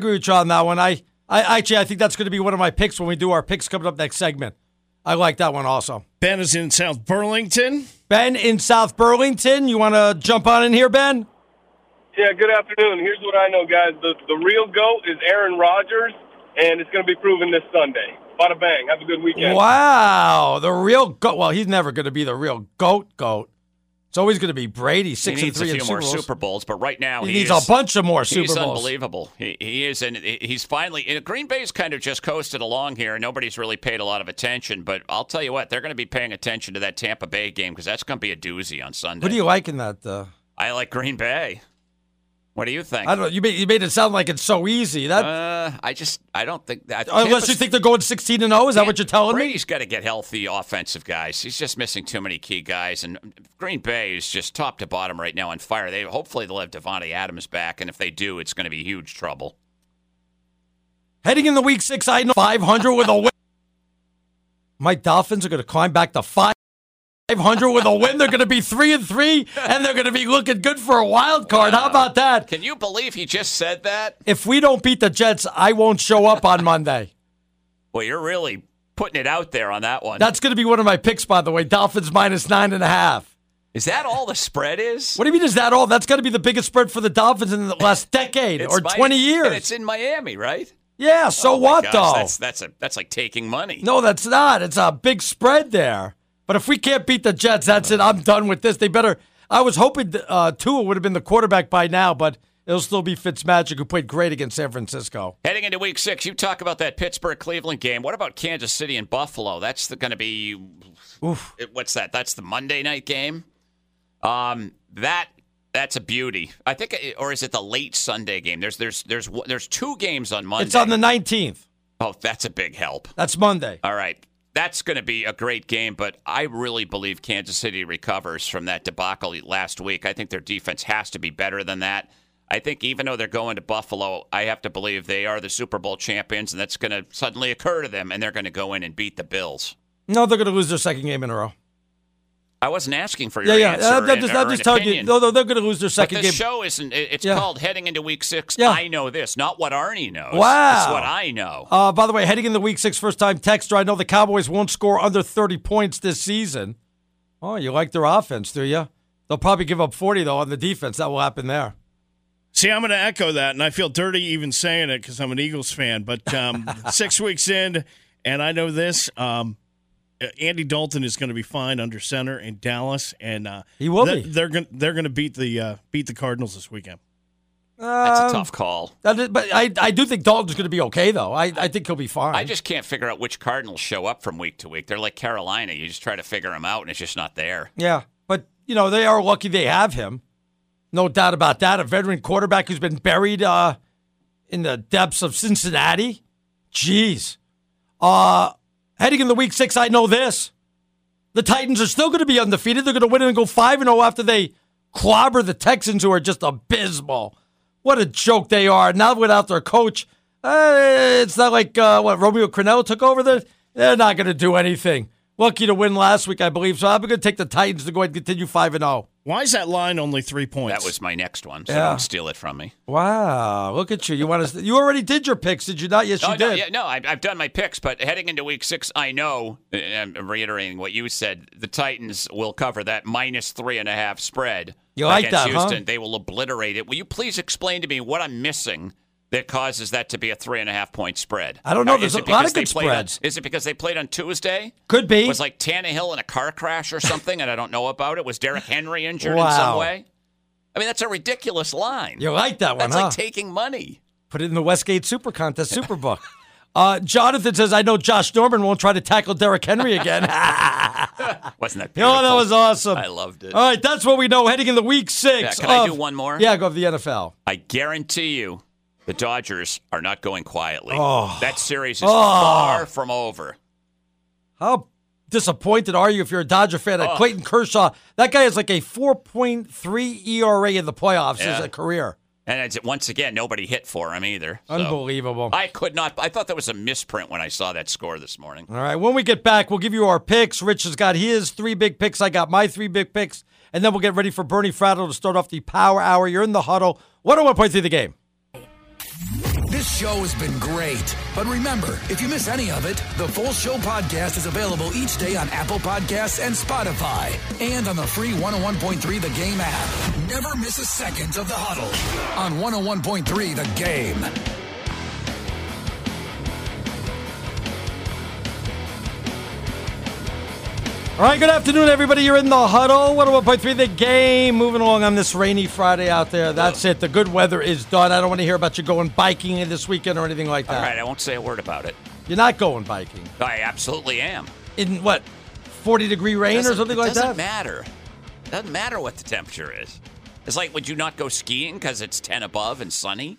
S2: think that's going to be one of my picks when we do our picks coming up next segment. I like that one also.
S4: Ben is in South Burlington.
S2: Ben in South Burlington. You want to jump on in here, Ben?
S6: Yeah, good afternoon. Here's what I know, guys. The real GOAT is Aaron Rodgers, and it's going to be proven this Sunday. Bada bang. Have a good weekend.
S2: Wow. The real GOAT. Well, he's never going to be the real GOAT. It's always going to be Brady, 6-3
S3: He needs a
S2: in
S3: few more
S2: Super Bowls.
S3: Super Bowls, but right now
S2: He needs a bunch of more Super
S3: He's
S2: Bowls.
S3: unbelievable. He is, and he's finally. Green Bay's kind of just coasted along here. Nobody's really paid a lot of attention, but I'll tell you what, they're going to be paying attention to that Tampa Bay game because that's going to be a doozy on Sunday.
S2: What do you like in that?
S3: I like Green Bay. What do you think?
S2: I don't know. You made it sound like it's so easy.
S3: I don't think that.
S2: Unless you think they're going 16-0, is that what you're telling me?
S3: Brady's got to get healthy offensive guys. He's just missing too many key guys, and Green Bay is just top to bottom right now on fire. Hopefully they'll have Devontae Adams back, and if they do, it's going to be huge trouble.
S2: Heading in the week 6, I know 500 with a win. My Dolphins are going to climb back to 500 with a win. They're going to be 3-3, and they're going to be looking good for a wild card. How about that?
S3: Can you believe he just said that?
S2: If we don't beat the Jets, I won't show up on Monday.
S3: Well, you're really putting it out there on that one.
S2: That's going to be one of my picks, by the way. Dolphins -9.5.
S3: Is that all the spread is?
S2: What do you mean, is that all? That's got to be the biggest spread for the Dolphins in the last decade or 20 years.
S3: And it's in Miami, right?
S2: Yeah, so what, though?
S3: That's like taking money.
S2: No, that's not. It's a big spread there. But if we can't beat the Jets, that's it. I'm done with this. They better. I was hoping Tua would have been the quarterback by now, but it'll still be Fitzmagic, who played great against San Francisco.
S3: Heading into Week 6, you talk about that Pittsburgh-Cleveland game. What about Kansas City and Buffalo? That's going to be.
S2: Oof.
S3: What's that? That's the Monday night game. That's a beauty. I think, or is it the late Sunday game? There's two games on Monday.
S2: It's on the 19th.
S3: Oh, that's a big help.
S2: That's Monday.
S3: All right. That's going to be a great game, but I really believe Kansas City recovers from that debacle last week. I think their defense has to be better than that. I think even though they're going to Buffalo, I have to believe they are the Super Bowl champions, and that's going to suddenly occur to them, and they're going to go in and beat the Bills.
S2: No, they're going to lose their second game in a row.
S3: I wasn't asking for your answer.
S2: I'm just telling you. No, they're going to lose their second game.
S3: But the show isn't. It's called Heading into Week 6.
S2: Yeah.
S3: I know this, not what Arnie knows.
S2: Wow.
S3: It's what I know.
S2: By the way, heading into Week 6, first-time texter, I know the Cowboys won't score under 30 points this season. Oh, you like their offense, do you? They'll probably give up 40, though, on the defense. That will happen there.
S4: See, I'm going to echo that, and I feel dirty even saying it because I'm an Eagles fan. But 6 weeks in, and I know this, Andy Dalton is going to be fine under center in Dallas, and
S2: he will be.
S4: They're going to beat the Cardinals this weekend.
S3: That's a tough call.
S2: But I do think Dalton's going to be okay, though. I think he'll be fine.
S3: I just can't figure out which Cardinals show up from week to week. They're like Carolina. You just try to figure them out, and it's just not there.
S2: Yeah, but they are lucky they have him. No doubt about that. A veteran quarterback who's been buried in the depths of Cincinnati. Jeez. Heading into Week 6, I know this. The Titans are still going to be undefeated. They're going to win and go 5-0 after they clobber the Texans, who are just abysmal. What a joke they are. Now without their coach, it's not like Romeo Crennel took over there. They're not going to do anything. Lucky to win last week, I believe. So I'm going to take the Titans to go ahead and continue 5-0.
S4: Why is that line only 3 points?
S3: That was my next one, so don't steal it from me.
S2: Wow, look at you. You already did your picks, did you not? Yes, you did.
S3: I've done my picks, but heading into Week 6, I know, and I'm reiterating what you said, the Titans will cover that -3.5 spread.
S2: You like
S3: against
S2: that,
S3: Houston.
S2: huh?
S3: They will obliterate it. Will you please explain to me what I'm missing that causes that to be a 3.5-point spread?
S2: I don't know. There's a lot of good spreads.
S3: Is it because they played on Tuesday?
S2: Could be.
S3: Was like Tannehill in a car crash or something, and I don't know about it? Was Derrick Henry injured in some way? I mean, that's a ridiculous line.
S2: You like that one,
S3: That's like taking money.
S2: Put it in the Westgate Super Contest Superbook. Jonathan says, I know Josh Norman won't try to tackle Derrick Henry again.
S3: Wasn't that beautiful?
S2: Oh, that was awesome.
S3: I loved it.
S2: All right, that's what we know heading into Week 6.
S3: Yeah, can I do one more?
S2: Yeah, go to the NFL.
S3: I guarantee you the Dodgers are not going quietly.
S2: Oh.
S3: That series is far from over.
S2: How disappointed are you if you're a Dodger fan at Clayton Kershaw? That guy has like a 4.3 ERA in the playoffs as a career.
S3: And once again, nobody hit for him either. So
S2: Unbelievable.
S3: I thought that was a misprint when I saw that score this morning.
S2: All right, when we get back, we'll give you our picks. Rich has got his 3 big picks. I got my 3 big picks. And then we'll get ready for Bernie Fratto to start off the Power Hour. You're in the huddle. 101.3 The Game.
S1: This show has been great. But remember, if you miss any of it, the full show podcast is available each day on Apple Podcasts and Spotify. And on the free 101.3 The Game app. Never miss a second of the huddle on 101.3 The Game.
S2: All right, good afternoon, everybody. You're in the huddle. 101.3 The Game. Moving along on this rainy Friday out there. That's it. The good weather is done. I don't want to hear about you going biking this weekend or anything like that.
S3: All right, I won't say a word about it.
S2: You're not going biking.
S3: I absolutely am.
S2: In what, 40-degree rain or something like that?
S3: It doesn't matter. It doesn't matter what the temperature is. It's like, would you not go skiing because it's 10 above and sunny?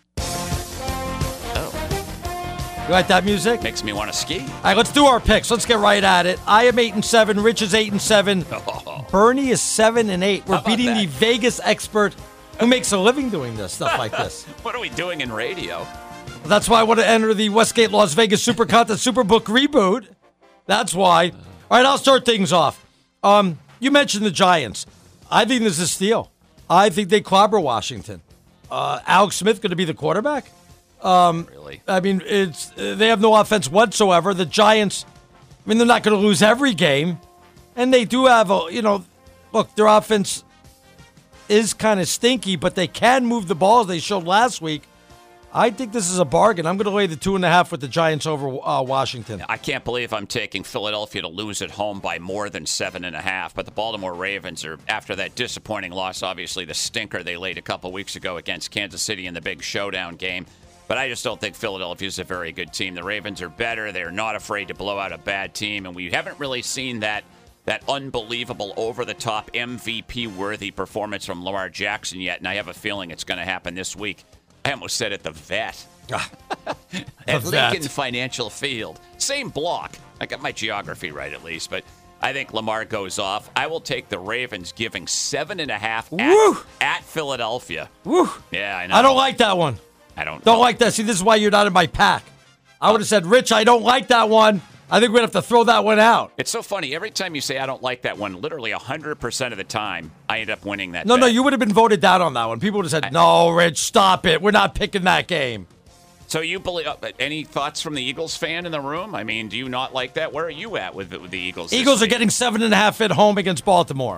S2: You like that music?
S3: Makes me want to ski.
S2: All right, let's do our picks. Let's get right at it. I am 8-7. Rich is 8-7.
S3: Oh.
S2: Bernie is 7-8. We're beating
S3: that?
S2: the Vegas expert who makes a living doing this stuff like this.
S3: What are we doing in radio?
S2: That's why I want to enter the Westgate Las Vegas Super Contest Superbook reboot. That's why. All right, I'll start things off. You mentioned the Giants. I think this is a steal. I think they clobber Washington. Alex Smith going to be the quarterback?
S3: Really?
S2: I mean, they have no offense whatsoever. The Giants, I mean, they're not going to lose every game. And they do have, look, their offense is kind of stinky, but they can move the ball as they showed last week. I think this is a bargain. I'm going to lay the 2.5 with the Giants over Washington.
S3: I can't believe I'm taking Philadelphia to lose at home by more than 7.5. But the Baltimore Ravens are, after that disappointing loss, obviously the stinker they laid a couple weeks ago against Kansas City in the big showdown game. But I just don't think Philadelphia is a very good team. The Ravens are better. They're not afraid to blow out a bad team. And we haven't really seen that unbelievable, over-the-top, MVP-worthy performance from Lamar Jackson yet. And I have a feeling it's going to happen this week. I almost said at the vet. At Lincoln Financial Field. Same block. I got my geography right at least, but I think Lamar goes off. I will take the Ravens giving 7.5 at Philadelphia.
S2: Woo.
S3: Yeah, I know.
S2: I don't like that one. Don't like that. See, this is why you're not in my pack. I would have said, Rich, I don't like that one. I think we're going to have to throw that one out.
S3: It's so funny. Every time you say I don't like that one, literally 100% of the time, I end up winning that
S2: No,
S3: bet.
S2: you would have been voted down on that one. People would have said, no, Rich, stop it. We're not picking that game.
S3: So you believe? Any thoughts from the Eagles fan in the room? I mean, do you not like that? Where are you at with the Eagles?
S2: Eagles are getting 7.5 at home against Baltimore.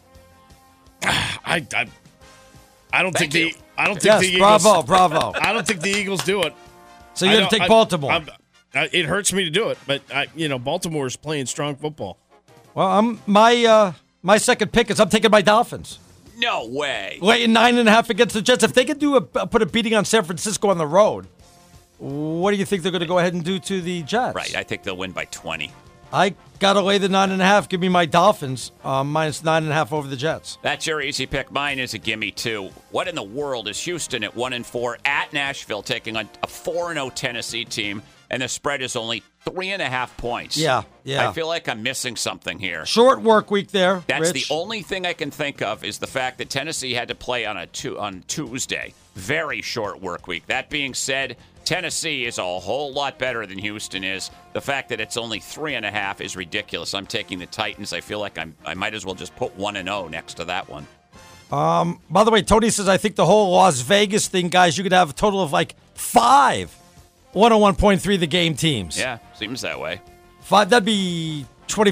S4: I don't think
S3: you.
S4: I don't think
S2: Yes,
S4: the Eagles.
S2: bravo.
S4: I don't think the Eagles do it.
S2: So you're going to take Baltimore.
S4: It hurts me to do it, but Baltimore is playing strong football.
S2: Well, my second pick is I'm taking my Dolphins.
S3: No way.
S2: Laying 9.5 against the Jets. If they could put a beating on San Francisco on the road, what do you think they're going to go ahead and do to the Jets?
S3: Right. I think they'll win by 20.
S2: I got to lay the 9.5. Give me my Dolphins minus 9.5 over the Jets.
S3: That's your easy pick. Mine is a gimme, too. What in the world is Houston at 1-4 at Nashville taking on a 4-0 Tennessee team, and the spread is only 3.5 points?
S2: Yeah.
S3: I feel like I'm missing something here.
S2: Short work week there,
S3: That's
S2: Rich.
S3: the only thing I can think of is the fact that Tennessee had to play on Tuesday. Very short work week. That being said, Tennessee is a whole lot better than Houston is. The fact that it's only 3.5 is ridiculous. I'm taking the Titans. I feel like I might as well just put 1-0 next to that one.
S2: By the way, Tony says, I think the whole Las Vegas thing, guys, you could have a total of like 5 101.3 the game teams.
S3: Yeah, seems that way.
S2: 5, that'd be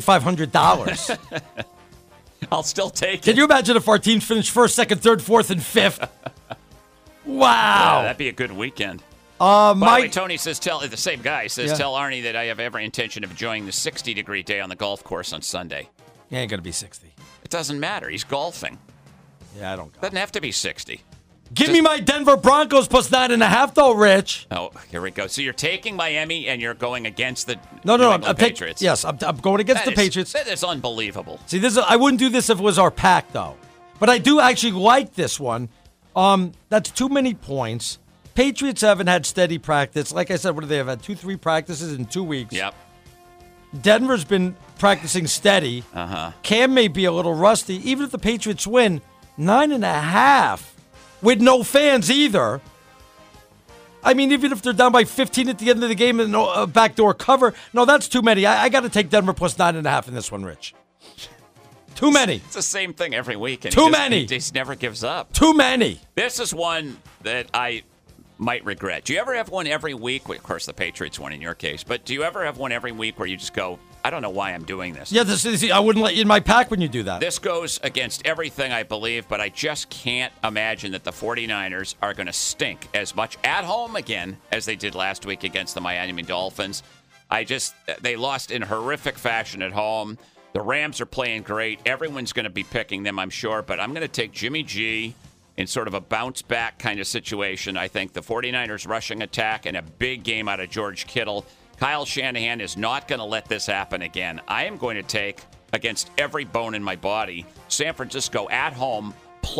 S2: $2,500.
S3: I'll still take it.
S2: Can you imagine if our teams finished first, second, third, fourth, and fifth? Wow.
S3: Yeah, that'd be a good weekend. By the way, Tony says, the same guy says, tell Arnie that I have every intention of enjoying the 60-degree day on the golf course on Sunday.
S2: He ain't going to be 60.
S3: It doesn't matter. He's golfing.
S2: Yeah, I don't go.
S3: Doesn't have to be 60.
S2: Give me my Denver Broncos plus 9.5, though, Rich.
S3: Oh, here we go. So you're taking Miami and you're going against the
S2: No,
S3: New
S2: I'm
S3: England Patriots.
S2: Yes, I'm going against the Patriots.
S3: That is unbelievable.
S2: See, I wouldn't do this if it was our pack, though. But I do actually like this one. That's too many points. Patriots haven't had steady practice. Like I said, what do they have had? 2-3 practices in 2 weeks.
S3: Yep.
S2: Denver's been practicing steady. Cam may be a little rusty. Even if the Patriots win, 9.5 with no fans either. I mean, even if they're down by 15 at the end of the game and no backdoor cover, no, that's too many. I got to take Denver plus 9.5 in this one, Rich. Too many.
S3: It's the same thing every week. And
S2: Too many.
S3: He just never gives up.
S2: Too many.
S3: This is one that I might regret. Do you ever have one every week? Well, of course, the Patriots won in your case. But do you ever have one every week where you just go, I don't know why I'm doing this?
S2: Yeah, I wouldn't let you in my pack when you do that.
S3: This goes against everything I believe, but I just can't imagine that the 49ers are going to stink as much at home again as they did last week against the Miami Dolphins. They lost in horrific fashion at home. The Rams are playing great. Everyone's going to be picking them, I'm sure, but I'm going to take Jimmy G in sort of a bounce-back kind of situation. I think the 49ers rushing attack and a big game out of George Kittle. Kyle Shanahan is not going to let this happen again. I am going to take, against every bone in my body, San Francisco at home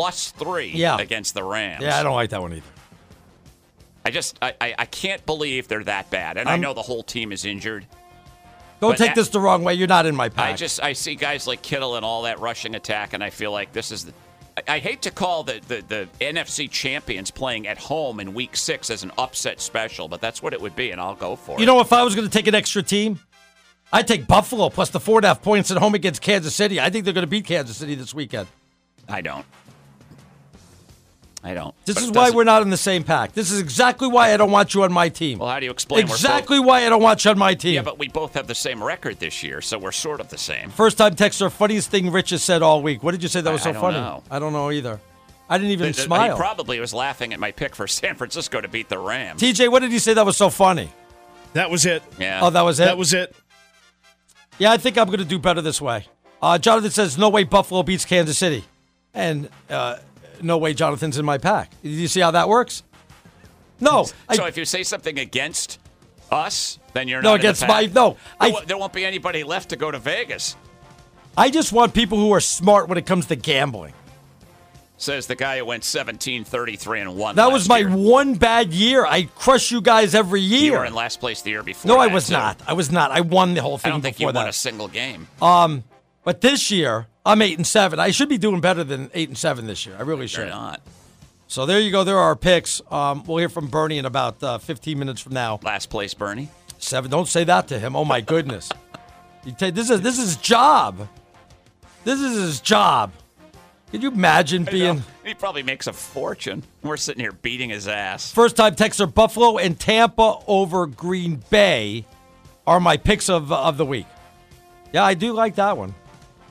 S3: +3 against the Rams.
S2: Yeah, I don't like that one either.
S3: I can't believe they're that bad. And I know the whole team is injured.
S2: Don't take this the wrong way. You're not in my pack.
S3: I see guys like Kittle and all that rushing attack, and I feel like this is I hate to call the NFC champions playing at home in Week 6 as an upset special, but that's what it would be, and I'll go for it.
S2: You know, if I was going to take an extra team, I'd take Buffalo plus the 4.5 points at home against Kansas City. I think they're going to beat Kansas City this weekend.
S3: I don't. I don't.
S2: This
S3: But
S2: is
S3: it
S2: why
S3: doesn't-
S2: we're not in the same pack. This is exactly why I don't want you on my team.
S3: Well, how do you explain
S2: Exactly why I don't want you on my team.
S3: Yeah, but we both have the same record this year, so we're sort of the same.
S2: First time texter, funniest thing Rich has said all week. What did you say that was so
S3: I don't
S2: funny?
S3: know.
S2: I don't know either. I didn't even
S3: He
S2: smile.
S3: probably was laughing at my pick for San Francisco to beat the Rams.
S2: TJ, what did he say that was so funny?
S4: That was it.
S3: Yeah.
S2: Oh, that was it?
S4: That was it.
S2: Yeah, I think I'm going to do better this way. Jonathan says, no way Buffalo beats Kansas City. And no way Jonathan's in my pack. Do you see how that works? No.
S3: So if you say something against us, then you're
S2: No,
S3: not
S2: against
S3: in the pack. There won't be anybody left to go to Vegas,
S2: I just want people who are smart when it comes to gambling.
S3: says the guy who went 17-33-1.
S2: That was my
S3: year.
S2: one bad year. I crush you guys every year.
S3: You were in last place the year before.
S2: No, I
S3: that,
S2: was
S3: too.
S2: not. I was not. I won the whole
S3: I
S2: thing
S3: don't think
S2: before
S3: you won
S2: that.
S3: a single game.
S2: But this year, I'm 8-7. I should be doing better than 8-7 this year. I really
S3: You're
S2: should.
S3: not.
S2: So there you go. There are our picks. We'll hear from Bernie in about 15 minutes from now.
S3: Last place, Bernie.
S2: 7. Don't say that to him. Oh my goodness. This is his job. This is his job. Could you imagine
S3: I
S2: being
S3: know. He probably makes a fortune. We're sitting here beating his ass.
S2: first time texter? Buffalo and Tampa over Green Bay are my picks of the week. Yeah, I do like that one.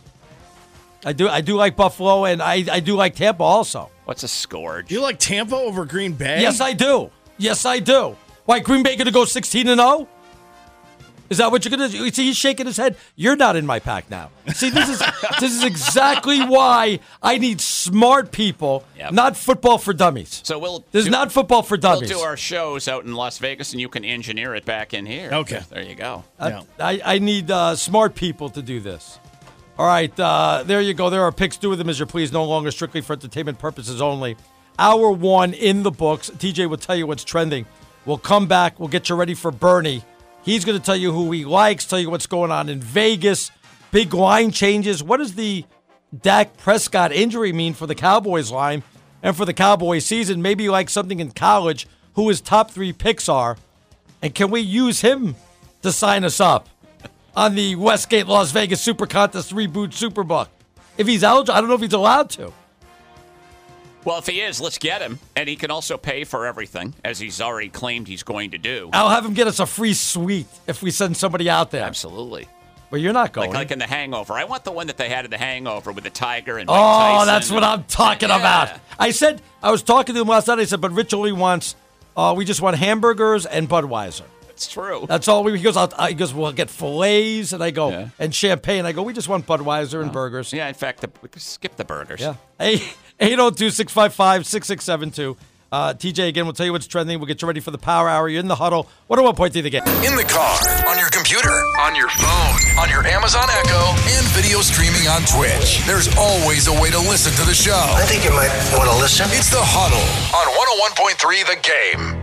S2: I do like Buffalo, and I do like Tampa also.
S3: What's a scourge?
S4: You like Tampa over Green Bay?
S2: Yes, I do. Yes, I do. Why, Green Bay going to go 16-0? Is that what you're going to do? See, he's shaking his head. You're not in my pack now. See, this is exactly why I need smart people,
S3: Yep.
S2: not football for dummies.
S3: So
S2: This is not football for
S3: We'll
S2: dummies.
S3: do our shows out in Las Vegas, and you can engineer it back in here.
S4: Okay.
S3: There you go.
S4: Yeah.
S2: I need smart people to do this. All right, there you go. There are picks. Do with them as you please. No longer strictly for entertainment purposes only. Hour 1 in the books. TJ will tell you what's trending. We'll come back. We'll get you ready for Bernie. He's going to tell you who he likes, tell you what's going on in Vegas. Big line changes. What does the Dak Prescott injury mean for the Cowboys line and for the Cowboys season? Maybe you like something in college, who his top 3 picks are. And can we use him to sign us up on the Westgate Las Vegas Super Contest Reboot Superbook? If he's eligible, I don't know if he's allowed to.
S3: Well, if he is, let's get him. And he can also pay for everything, as he's already claimed he's going to do.
S2: I'll have him get us a free suite if we send somebody out there.
S3: Absolutely.
S2: But you're not going.
S3: Like in The Hangover. I want the one that they had in The Hangover with the tiger and Mike Tyson.
S2: Oh, that's what I'm talking about. I was talking to him last night. I said, but Rich only wants, we just want hamburgers and Budweiser.
S3: It's true.
S2: That's all he goes, he goes, we'll get fillets, and I go,
S3: Yeah.
S2: and champagne. I go, we just want Budweiser and burgers.
S3: Yeah, in fact, we could skip the burgers.
S2: Yeah. 802-655-6672. TJ, again, we'll tell you what's trending. We'll get you ready for the Power Hour. You're in the huddle. 101.3 the game.
S1: In the car, on your computer, on your phone, on your Amazon Echo, and video streaming on Twitch. There's always a way to listen to the show.
S7: I think you might want to listen.
S1: It's the Huddle on 101.3 The Game.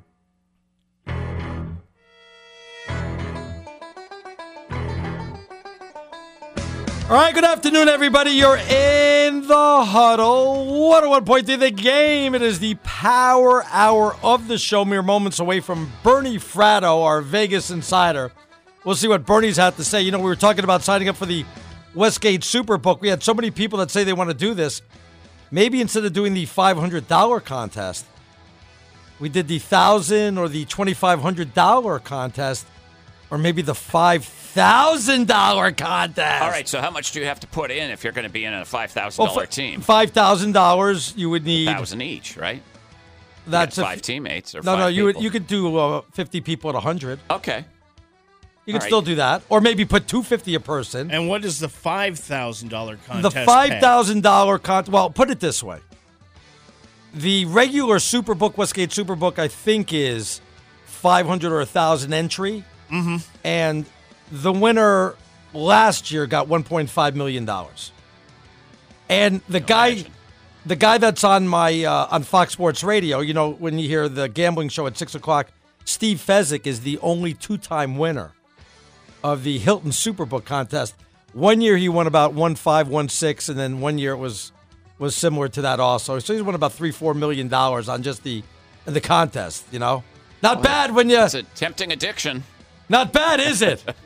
S2: All right, good afternoon, everybody. You're in the huddle. 101.3 the game. It is the Power Hour of the show. Mere moments away from Bernie Fratto, our Vegas insider. We'll see what Bernie's had to say. You know, we were talking about signing up for the Westgate Superbook. We had so many people that say they want to do this. Maybe instead of doing the $500 contest, we did the $1,000 or the $2,500 contest, or maybe the $5,000 contest.
S3: All right, so how much do you have to put in if you're going to be in a $5,000 team?
S2: $5,000 you would need.
S3: 1,000 each, right?
S2: That's
S3: you got
S2: if-
S3: 5 teammates or
S2: No,
S3: 5
S2: you
S3: people.
S2: you could do 50 people at 100.
S3: Okay.
S2: You could
S3: All
S2: still
S3: right.
S2: do that, or maybe put $250 a person.
S4: And what is the $5,000 contest?
S2: The $5,000 contest. Well, put it this way: the regular Superbook, Westgate Superbook, I think is 500 or 1,000 entry, and the winner last year got $1.5 million. And the guy that's on my on Fox Sports Radio, you know, when you hear the gambling show at 6 o'clock, Steve Fezzik is the only 2-time winner of the Hilton Superbook contest. One year he won about 1.5, 1.6, and then one year it was similar to that also. So he's won about $3-4 million on just the contest. You know, not bad when you.
S3: It's a tempting addiction.
S2: Not bad, is it?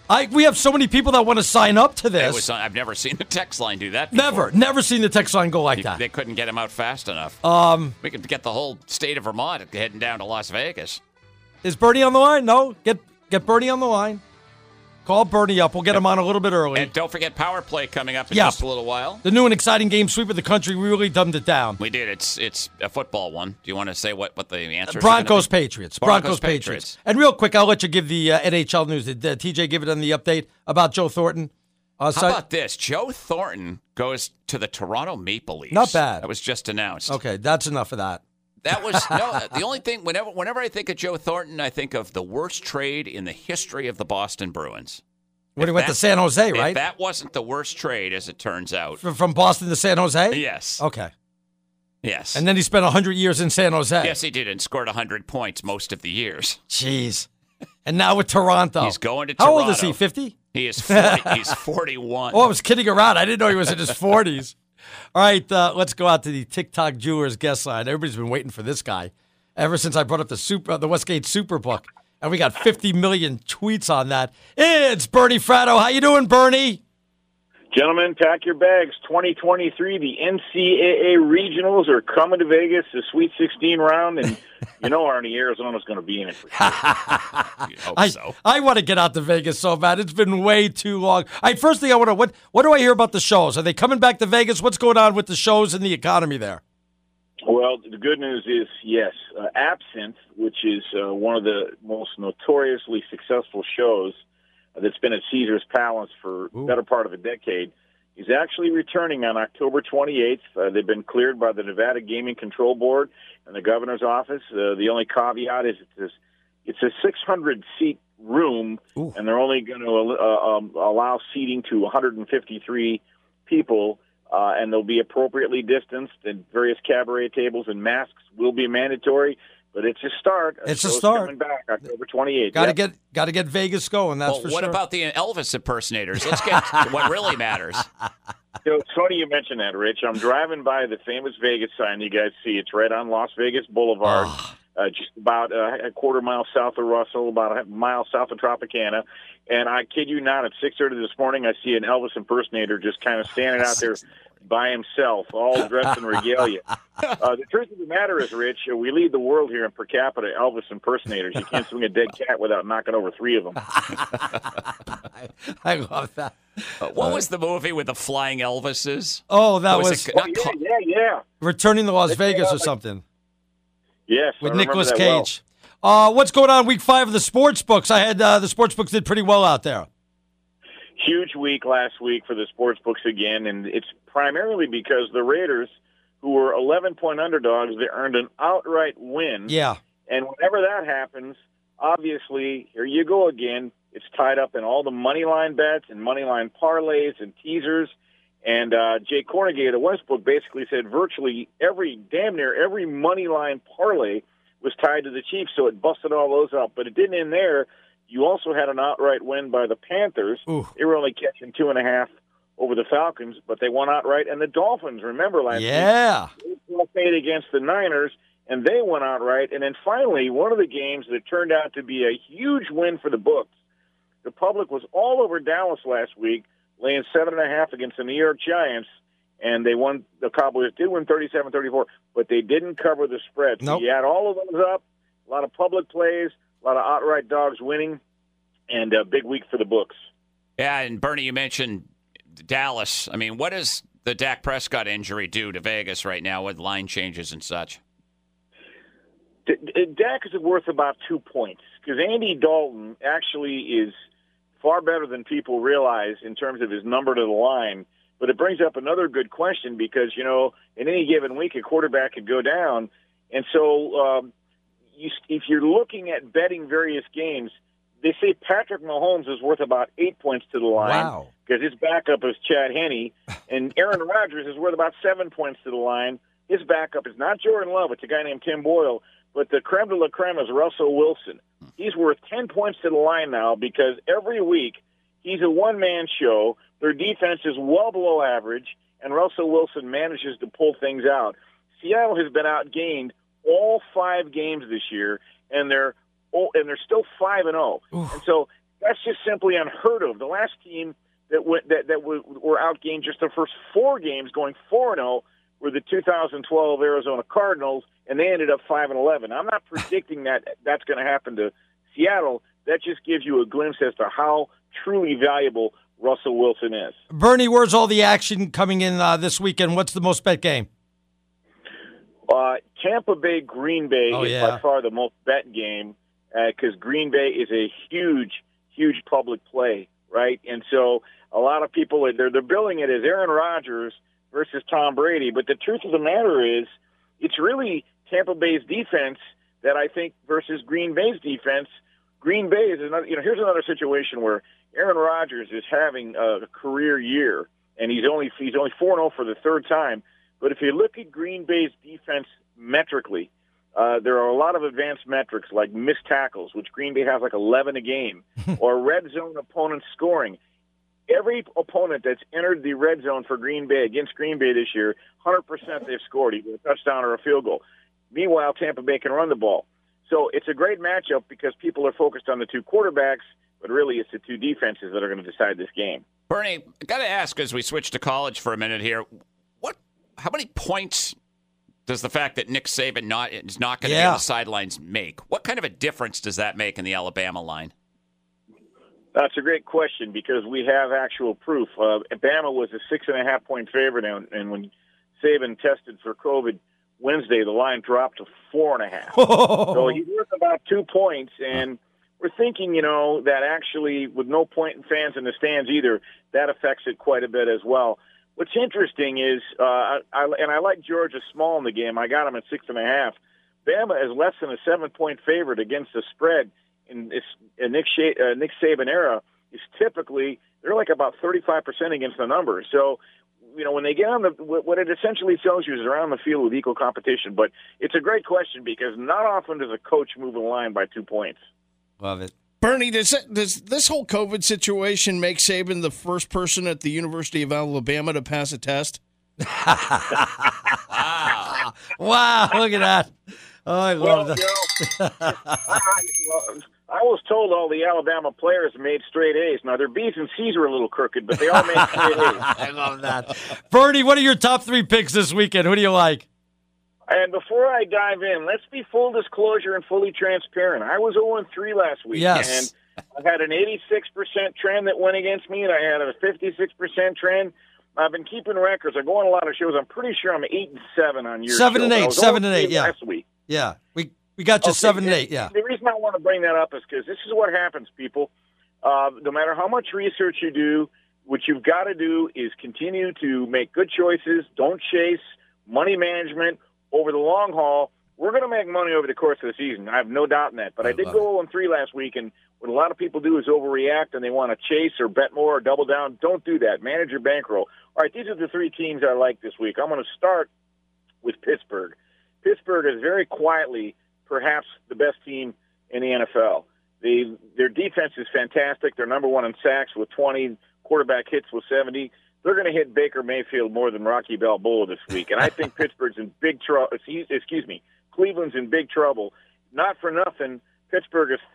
S2: We have so many people that want to sign up to this.
S3: I've never seen the text line do that before.
S2: Never seen the text line go like that.
S3: They couldn't get him out fast enough. We could get the whole state of Vermont heading down to Las Vegas.
S2: Is Bernie on the line? No. Get Bernie on the line. Call Bernie up. We'll get him on a little bit early.
S3: And don't forget Power Play coming up in just a little while.
S2: The new and exciting game sweep of the country. We really dumbed it down.
S3: We did. It's a football one. Do you want to say what the answer is?
S2: Broncos Patriots.
S3: Broncos Patriots.
S2: And real quick, I'll let you give the NHL news. Did TJ give it on the update about Joe Thornton?
S3: How about this? Joe Thornton goes to the Toronto Maple Leafs.
S2: Not bad.
S3: That was just announced.
S2: Okay, that's enough of that.
S3: That was the only thing. Whenever I think of Joe Thornton, I think of the worst trade in the history of the Boston Bruins.
S2: When he went to San Jose, right?
S3: If that wasn't the worst trade, as it turns out.
S2: From Boston to San Jose?
S3: Yes.
S2: Okay.
S3: Yes.
S2: And then he spent 100 years in San Jose.
S3: Yes, he did, and scored 100 points most of the years.
S2: Jeez. And now with Toronto.
S3: He's going to Toronto.
S2: How old is he, 50?
S3: He is 40. He's 41.
S2: Oh, I was kidding around. I didn't know he was in his 40s. All right, let's go out to the TikTok Jewelers guest line. Everybody's been waiting for this guy ever since I brought up the Westgate Superbook. And we got 50 million tweets on that. It's Bernie Fratto. How you doing, Bernie?
S7: Gentlemen, pack your bags. 2023, the NCAA regionals are coming to Vegas, the Sweet 16 round, and you know, Arnie, Arizona's going to be in it for sure.
S2: I want to get out to Vegas so bad. It's been way too long. First thing I want to, what do I hear about the shows? Are they coming back to Vegas? What's going on with the shows and the economy there?
S7: Well, the good news is, yes, Absinthe, which is one of the most notoriously successful shows that's been at Caesar's Palace for the better part of a decade, is actually returning on October 28th. They've been cleared by the Nevada Gaming Control Board and the governor's office. The only caveat is it's a 600-seat room, and they're only going to allow seating to 153 people. And they'll be appropriately distanced, and various cabaret tables and masks will be mandatory. But it's a start.
S2: It's a start.
S7: Coming back October 28th.
S2: Got to get Vegas going. That's for sure.
S3: What about the Elvis impersonators? Let's get to what really matters.
S7: It's funny you mentioned that, Rich. I'm driving by the famous Vegas sign you guys see. It's right on Las Vegas Boulevard. Just about a quarter mile south of Russell, about a mile south of Tropicana. And I kid you not, at 6:30 this morning, I see an Elvis impersonator just kind of standing out there by himself, all dressed in regalia. The truth of the matter is, Rich, we lead the world here in per capita Elvis impersonators. You can't swing a dead cat without knocking over 3 of them.
S2: I love that.
S3: What was the movie with the flying Elvises?
S2: Oh, that was
S7: yeah.
S2: Returning to Las Vegas or something.
S7: Yes,
S2: with Nicolas Cage. Well. What's going on week 5 of the sports books? I had the sports books did pretty well out there.
S7: Huge week last week for the sports books again, and it's primarily because the Raiders, who were 11-point underdogs, they earned an outright win.
S2: Yeah. And
S7: whenever that happens, obviously, here you go again. It's tied up in all the money line bets and money line parlays and teasers. And Jay Cornegay of the Westbook basically said damn near every money line parlay was tied to the Chiefs, so it busted all those up. But it didn't end there. You also had an outright win by the Panthers.
S2: Ooh.
S7: They were only catching 2.5 over the Falcons, but they won outright. And the Dolphins, remember last week, they played against the Niners, and they won outright. And then finally, one of the games that turned out to be a huge win for the books. The public was all over Dallas last week, laying 7.5 against the New York Giants, and they won. The Cowboys did win 37-34, but they didn't cover the spread. So
S2: nope.
S7: You add all of those up, a lot of public plays, a lot of outright dogs winning, and a big week for the books.
S3: Yeah, and Bernie, you mentioned Dallas. I mean, what does the Dak Prescott injury do to Vegas right now with line changes and such?
S7: Dak is worth about 2 points because Andy Dalton actually is far better than people realize in terms of his number to the line. But it brings up another good question because, you know, in any given week, a quarterback could go down. And so if you're looking at betting various games, they say Patrick Mahomes is worth about 8 points to the line because his backup is Chad Henne. And Aaron Rodgers is worth about 7 points to the line. His backup is not Jordan Love. It's a guy named Tim Boyle. But the creme de la creme is Russell Wilson. He's worth 10 points to the line now because every week he's a one-man show. Their defense is well below average, and Russell Wilson manages to pull things out. Seattle has been outgained all 5 games this year, and they're still 5-0. And so That's just simply unheard of. The last team that were outgained just the first 4 games, going 4-0, were the 2012 Arizona Cardinals, and they ended up 5-11. I'm not predicting that that's going to happen to Seattle. That just gives you a glimpse as to how truly valuable Russell Wilson is.
S2: Bernie, where's all the action coming in this weekend? What's the most bet game?
S7: Tampa Bay, Green Bay is by far the most bet game because Green Bay is a huge public play, right? And so a lot of people, they're billing it as Aaron Rodgers versus Tom Brady. But the truth of the matter is it's really Tampa Bay's defense that I think versus Green Bay's defense. Green Bay is another, here's another situation where Aaron Rodgers is having a career year, and he's only 4-0 for the third time. But if you look at Green Bay's defense metrically, there are a lot of advanced metrics like missed tackles, which Green Bay has like 11 a game, or red zone opponent scoring. Every opponent that's entered the red zone for Green Bay against Green Bay this year, 100% they've scored either a touchdown or a field goal. Meanwhile, Tampa Bay can run the ball. So it's a great matchup because people are focused on the 2 quarterbacks, but really it's the 2 defenses that are going to decide this game.
S3: Bernie, I got to ask as we switch to college for a minute here, how many points does the fact that Nick Saban is not going to be on the sidelines make? What kind of a difference does that make in the Alabama line?
S7: That's a great question because we have actual proof. Alabama was a 6.5-point favorite, and when Saban tested for COVID Wednesday, the line dropped to 4.5. So he's worth about 2 points, and we're thinking, that actually with no point fans in the stands either, that affects it quite a bit as well. What's interesting is, I like Georgia Small in the game. I got him at 6.5. Bama is less than a 7-point favorite against the spread in this Nick Saban era. Is typically they're like about 35% against the number. So, when they get on what it essentially tells you is around the field with equal competition. But it's a great question because not often does a coach move a line by 2 points.
S2: Love it.
S4: Bernie, does this whole COVID situation make Saban the first person at the University of Alabama to pass a test?
S2: Wow, look at that. Oh, I love that.
S7: I was told all the Alabama players made straight A's. Now, their B's and C's were a little crooked, but they all made straight A's.
S2: I love that. Bernie, what are your top 3 picks this weekend? Who do you like?
S7: And before I dive in, let's be full disclosure and fully transparent. I was 0-3 last week.
S2: Yes.
S7: And I had an 86% trend that went against me, and I had a 56% trend. I've been keeping records. I go on a lot of shows. I'm pretty sure I'm 8-7 on your
S2: 7
S7: show.
S2: and 8, 7 and 8, yeah.
S7: Last week.
S2: Yeah, we got you 7 and 8, yeah.
S7: The reason I want to bring that up is because this is what happens, people. No matter how much research you do, what you've got to do is continue to make good choices. Don't chase money management. Over the long haul, we're going to make money over the course of the season. I have no doubt in that. But I did go 0-3 last week, and what a lot of people do is overreact, and they want to chase or bet more or double down. Don't do that. Manage your bankroll. All right, these are the 3 teams I like this week. I'm going to start with Pittsburgh. Pittsburgh is very quietly perhaps the best team in the NFL. Their defense is fantastic. They're number 1 in sacks with 20, quarterback hits with 70. They're going to hit Baker Mayfield more than Rocky Balboa this week. And I think Pittsburgh's in big trouble. Cleveland's in big trouble. Not for nothing, Pittsburgh is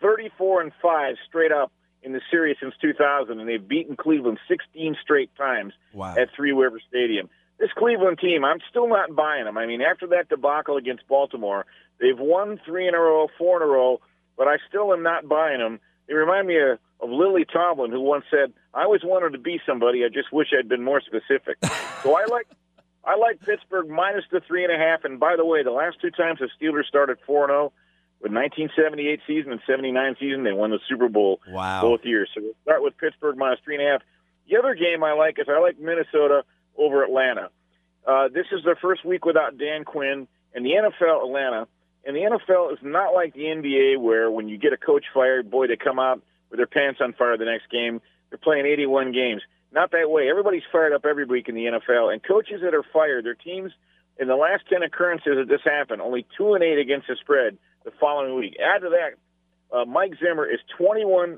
S7: 34-5 straight up in the series since 2000, and they've beaten Cleveland 16 straight times at Three River Stadium. This Cleveland team, I'm still not buying them. I mean, after that debacle against Baltimore, they've won 3 in a row, 4 in a row, but I still am not buying them. They remind me of Lily Tomlin, who once said, "I always wanted to be somebody. I just wish I'd been more specific." So I like Pittsburgh minus the 3.5. And by the way, the last 2 times the Steelers started 4-0, with 1978 season and 79 season, they won the Super Bowl both years. So we'll start with Pittsburgh minus 3.5. The other game I like is I like Minnesota over Atlanta. This is their first week without Dan Quinn, and the NFL Atlanta. And the NFL is not like the NBA where when you get a coach fired, boy, they come out with their pants on fire the next game. They're playing 81 games. Not that way. Everybody's fired up every week in the NFL. And coaches that are fired, their teams, in the last 10 occurrences that this happened, only 2-8 against the spread the following week. Add to that, Mike Zimmer is 21-4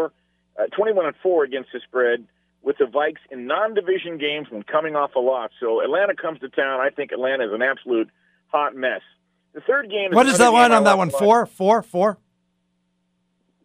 S7: against the spread with the Vikes in non-division games when coming off a loss. So Atlanta comes to town. I think Atlanta is an absolute hot mess. The third game is
S2: what is that line on that one? 4?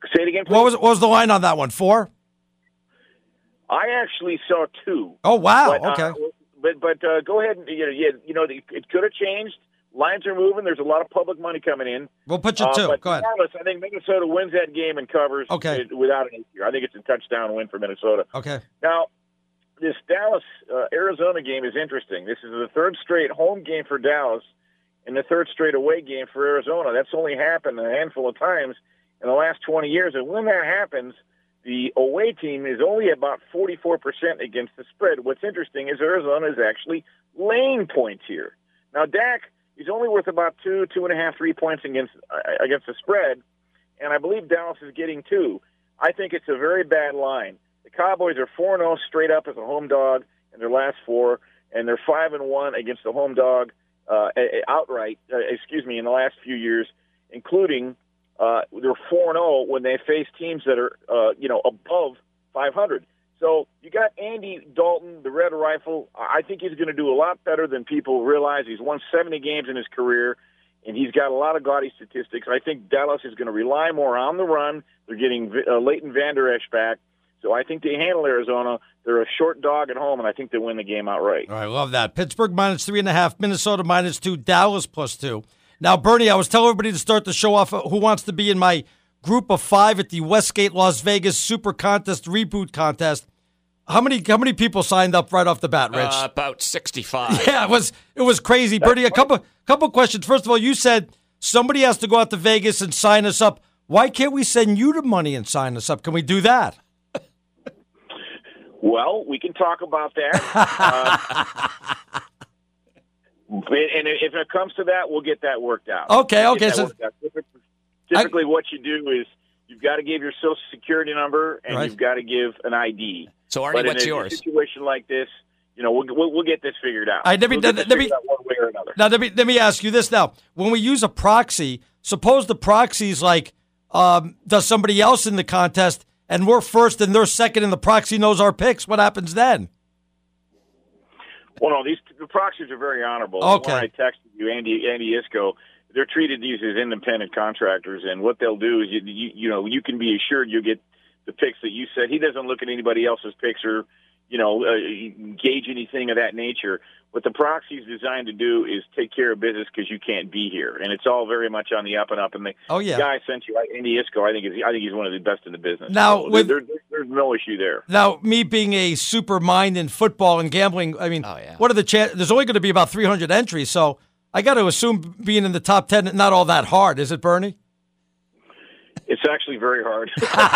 S7: Say it again, please.
S2: What was the line on that one? 4?
S7: I actually saw 2.
S2: Oh, wow.
S7: But,
S2: Okay.
S7: But go ahead and it could have changed. Lines are moving. There's a lot of public money coming in.
S2: We'll put you 2.
S7: But
S2: Go ahead.
S7: regardless, I think Minnesota wins that game and covers without an issue. I think it's a touchdown win for Minnesota.
S2: Okay.
S7: Now, this Dallas-Arizona game is interesting. This is the third straight home game for Dallas and the third straight away game for Arizona. That's only happened a handful of times in the last 20 years. And when that happens, the away team is only about 44% against the spread. What's interesting is Arizona is actually laying points here. Now, Dak, he's only worth about 2.5, 3 points against the spread, and I believe Dallas is getting 2. I think it's a very bad line. The Cowboys are 4-0 straight up as a home dog in their last 4, and they're 5-1 against the home dog outright. In the last few years, including they're 4-0 when they face teams that are above 500. So you got Andy Dalton, the Red Rifle. I think he's going to do a lot better than people realize. He's won 70 games in his career, and he's got a lot of gaudy statistics. I think Dallas is going to rely more on the run. They're getting Leighton Vander Esch back. So I think they handle Arizona. They're a short dog at home, and I think they win the game outright.
S2: All right, love that. Pittsburgh -3.5, Minnesota -2, Dallas +2. Now, Bernie, I was telling everybody to start the show off who wants to be in my group of 5 at the Westgate Las Vegas Super Contest Reboot Contest. How many people signed up right off the bat, Rich?
S3: About 65.
S2: Yeah, it was crazy. Bernie, a couple questions. First of all, you said somebody has to go out to Vegas and sign us up. Why can't we send you the money and sign us up? Can we do that?
S7: Well, we can talk about that. And if it comes to that, we'll get that worked out.
S2: Okay.
S7: So typically what you do is you've got to give your Social Security number and you've got to give an ID.
S3: So, Arnie, what's yours?
S7: In a situation like this, we'll get this figured out.
S2: Let me
S7: one way or another.
S2: Now, let me ask you this. Now, when we use a proxy, suppose the proxy's like does somebody else in the contest, and we're first and they're second, and the proxy knows our picks. What happens then?
S7: Well, no, the proxies are very honorable.
S2: Okay.
S7: When I texted you, Andy Iskoe, they're treated these as independent contractors, and what they'll do is you can be assured you'll get the picks that you said. He doesn't look at anybody else's picks or gauge anything of that nature. What the proxy is designed to do is take care of business because you can't be here, and it's all very much on the up and up. And the guy I sent you, Andy Iskoe, I think he's one of the best in the business.
S2: Now,
S7: so there's no issue there.
S2: Now, me being a super mind in football and gambling, I mean, what are the chances? There's only going to be about 300 entries, so I got to assume being in the top 10 not all that hard, is it, Bernie?
S7: It's actually very hard.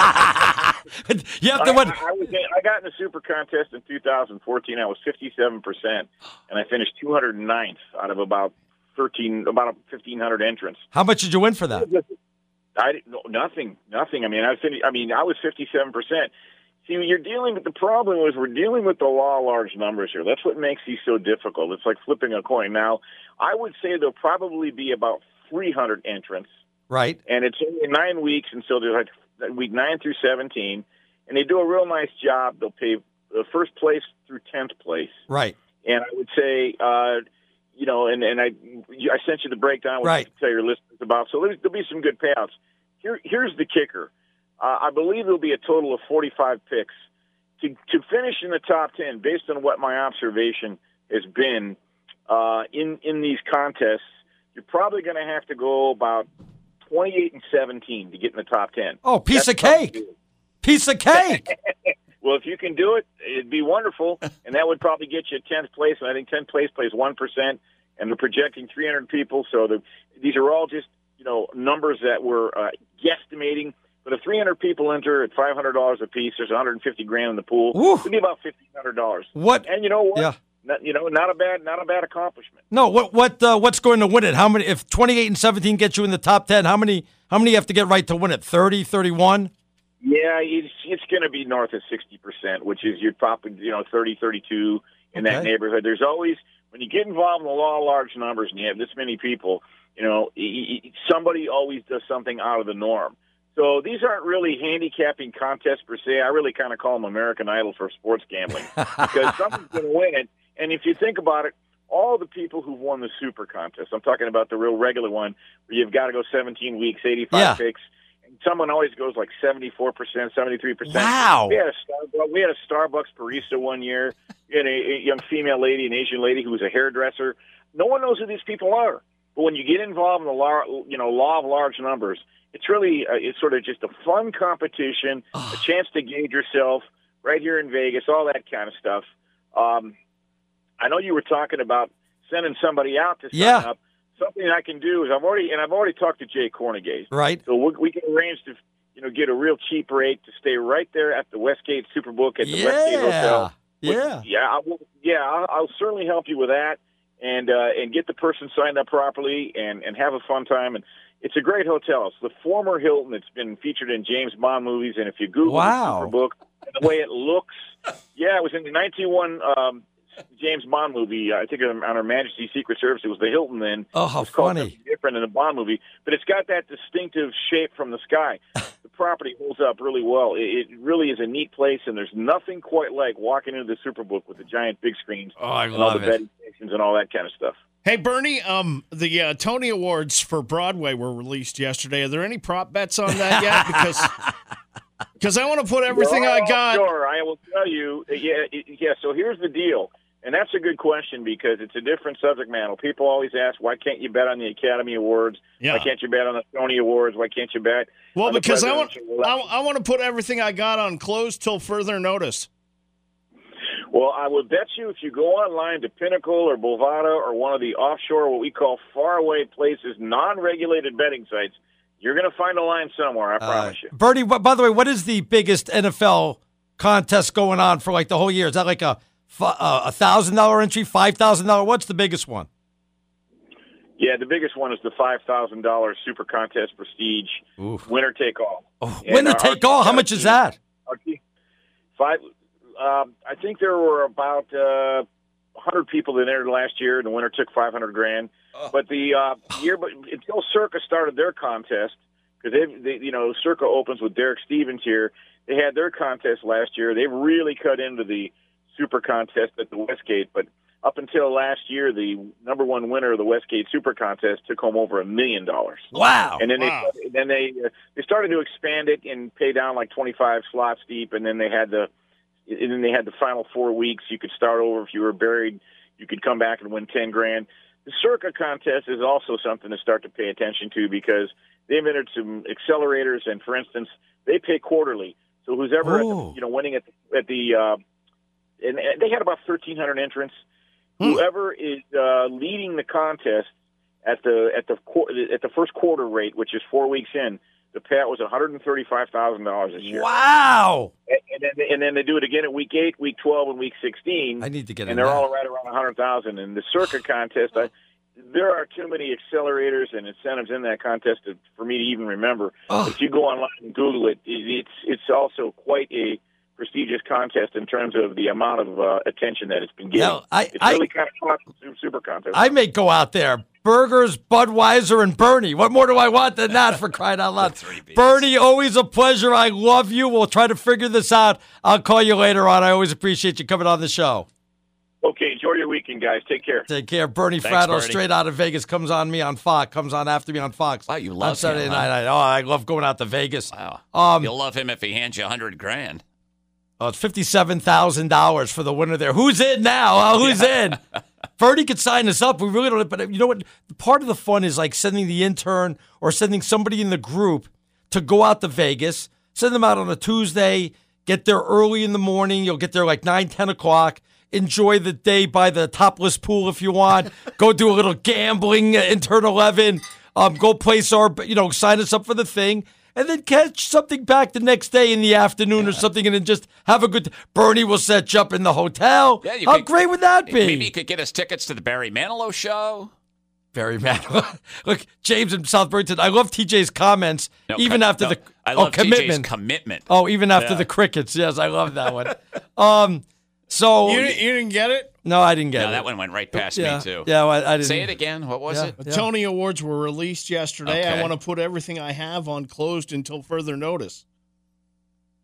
S2: You have to win.
S7: I got in the Super Contest in 2014. I was 57%, and I finished 209th out of about 1,500 entrants.
S2: How much did you win for that?
S7: Nothing. I was 57%. See, the problem is we're dealing with the law of large numbers here. That's what makes these so difficult. It's like flipping a coin. Now, I would say there'll probably be about 300 entrants.
S2: Right.
S7: And it's only 9 weeks, and so there's like week 9 through 17, and they do a real nice job. They'll pay first place through 10th place.
S2: Right.
S7: And I would say, and I sent you the breakdown, which you can tell your listeners about. So there'll be some good payouts. Here's the kicker. I believe there'll be a total of 45 picks. To finish in the top 10, based on what my observation has been in these contests, you're probably going to have to go about 28-17 to get in the top 10.
S2: Oh, piece of cake. Piece of cake.
S7: Well, if you can do it, it'd be wonderful, and that would probably get you 10th place, and I think 10th place plays 1%, and they're projecting 300 people, so these are all just numbers that we're guesstimating. But if 300 people enter at $500 a piece, there's $150,000 in the pool.
S2: Oof.
S7: It'd be about $1,500.
S2: What?
S7: And you know what?
S2: Yeah.
S7: Not a bad accomplishment.
S2: No, what's going to win it? How many? If 28-17 gets you in the top 10, how many you have to get right to win it? 30, 31?
S7: Yeah, it's going to be north of 60%, which is you're probably 30, 32 in that neighborhood. There's always, when you get involved in the law of large numbers and you have this many people, somebody always does something out of the norm. So these aren't really handicapping contests per se. I really kind of call them American Idol for sports gambling because someone's going to win it. And if you think about it, all the people who've won the Super Contest, I'm talking about the real regular one, where you've got to go 17 weeks, 85 picks, and someone always goes like 74%, 73%.
S2: Wow.
S7: We had a Starbucks barista one year, and a young female lady, an Asian lady who was a hairdresser. No one knows who these people are. But when you get involved in the law of large numbers, it's really it's sort of just a fun competition, a chance to gauge yourself right here in Vegas, all that kind of stuff. I know you were talking about sending somebody out to sign up. Something I can do is I've already talked to Jay Cornegay.
S2: Right.
S7: So we can arrange to get a real cheap rate to stay right there at the Westgate Superbook at the Westgate Hotel. I'll certainly help you with that and get the person signed up properly and have a fun time. And it's a great hotel. It's the former Hilton. It's been featured in James Bond movies. And if you Google the Superbook and the way it looks, it was in the 1901 James Bond movie. I think on Her Majesty's Secret Service, it was the Hilton then.
S2: Oh, how funny.
S7: Different in the Bond movie, but it's got that distinctive shape from the sky. The property holds up really well. It really is a neat place, and there's nothing quite like walking into the Superbook with the giant big screens
S2: and
S7: all the betting stations and all that kind of stuff.
S4: Hey, Bernie, the Tony Awards for Broadway were released yesterday. Are there any prop bets on that yet? Because I want to put everything I got.
S7: Sure, I will tell you. So here's the deal. And that's a good question because it's a different subject matter. People always ask, why can't you bet on the Academy Awards? Yeah. Why can't you bet on the Tony Awards? Why can't you bet?
S4: Well, because I want to put everything I got on closed till further notice.
S7: Well, I would bet you if you go online to Pinnacle or Bovada or one of the offshore, what we call faraway places, non-regulated betting sites, you're going to find a line somewhere, I promise you.
S2: Bernie, by the way, what is the biggest NFL contest going on for like the whole year? Is that like a $1,000 entry, $5,000? What's the biggest one?
S7: Yeah, the biggest one is the $5,000 Super Contest Prestige winner take all.
S2: Winner take all. How much is that?
S7: I think there were about 100 people that entered last year, and the winner took $500,000. But until Circa started their contest, because Circa opens with Derek Stevens here. They had their contest last year. They've really cut into the Super Contest at the Westgate, but up until last year, the number one winner of the Westgate Super Contest took home over $1 million.
S2: Wow!
S7: And then they started to expand it and pay down like 25 slots deep, and then they had the final 4 weeks. You could start over if you were buried. You could come back and win $10,000. The Circa Contest is also something to start to pay attention to because they've entered some accelerators, and for instance, they pay quarterly. So who's ever winning at the and they had about 1,300 entrants. Whoever is leading the contest at the first quarter rate, which is 4 weeks in, the payout was $135,000 this year.
S2: Wow!
S7: And then they do it again at week 8, week 12, and week 16.
S2: I need to get
S7: and they're all right around $100,000. And the Circa contest, there are too many accelerators and incentives in that contest for me to even remember. If you go online and Google it, it's also quite a prestigious contest in terms of the amount of attention that it's been getting. It's really kind of fun Super Contest.
S2: I may go out there. Burgers, Budweiser, and Bernie. What more do I want than that, for crying out loud? Bernie, always a pleasure. I love you. We'll try to figure this out. I'll call you later on. I always appreciate you coming on the show.
S7: Okay, enjoy your weekend, guys. Take care.
S2: Take care. Bernie Fratto, straight out of Vegas, comes on after me on Fox.
S3: Wow, you love
S2: Saturday
S3: him,
S2: night.
S3: huh?
S2: I love going out to Vegas.
S3: Wow. You'll love him if he hands you $100,000.
S2: Oh, it's $57,000 for the winner there. Who's in now? Who's in? Bernie could sign us up. We really don't. But you know what? Part of the fun is like sending the intern or sending somebody in the group to go out to Vegas. Send them out on a Tuesday. Get there early in the morning. You'll get there like 9, 10 o'clock. Enjoy the day by the topless pool if you want. Go do a little gambling in Turn 11. Go place sign us up for the thing. And then catch something back the next day in the afternoon or something, and then just have a good. Bernie will set you up in the hotel. Yeah, how great would that be?
S3: Maybe you could get us tickets to the Barry Manilow show.
S2: Barry Manilow. Look, James in South Burlington. I love TJ's comments, even after the
S3: TJ's commitment.
S2: Oh, even after the crickets. Yes, I love that one. So
S4: you didn't get it?
S2: No, I didn't get it.
S3: No, that one went right past me, too.
S2: Yeah, I didn't.
S3: Say it again. What was it?
S4: The Tony Awards were released yesterday. Okay. I want to put everything I have on closed until further notice.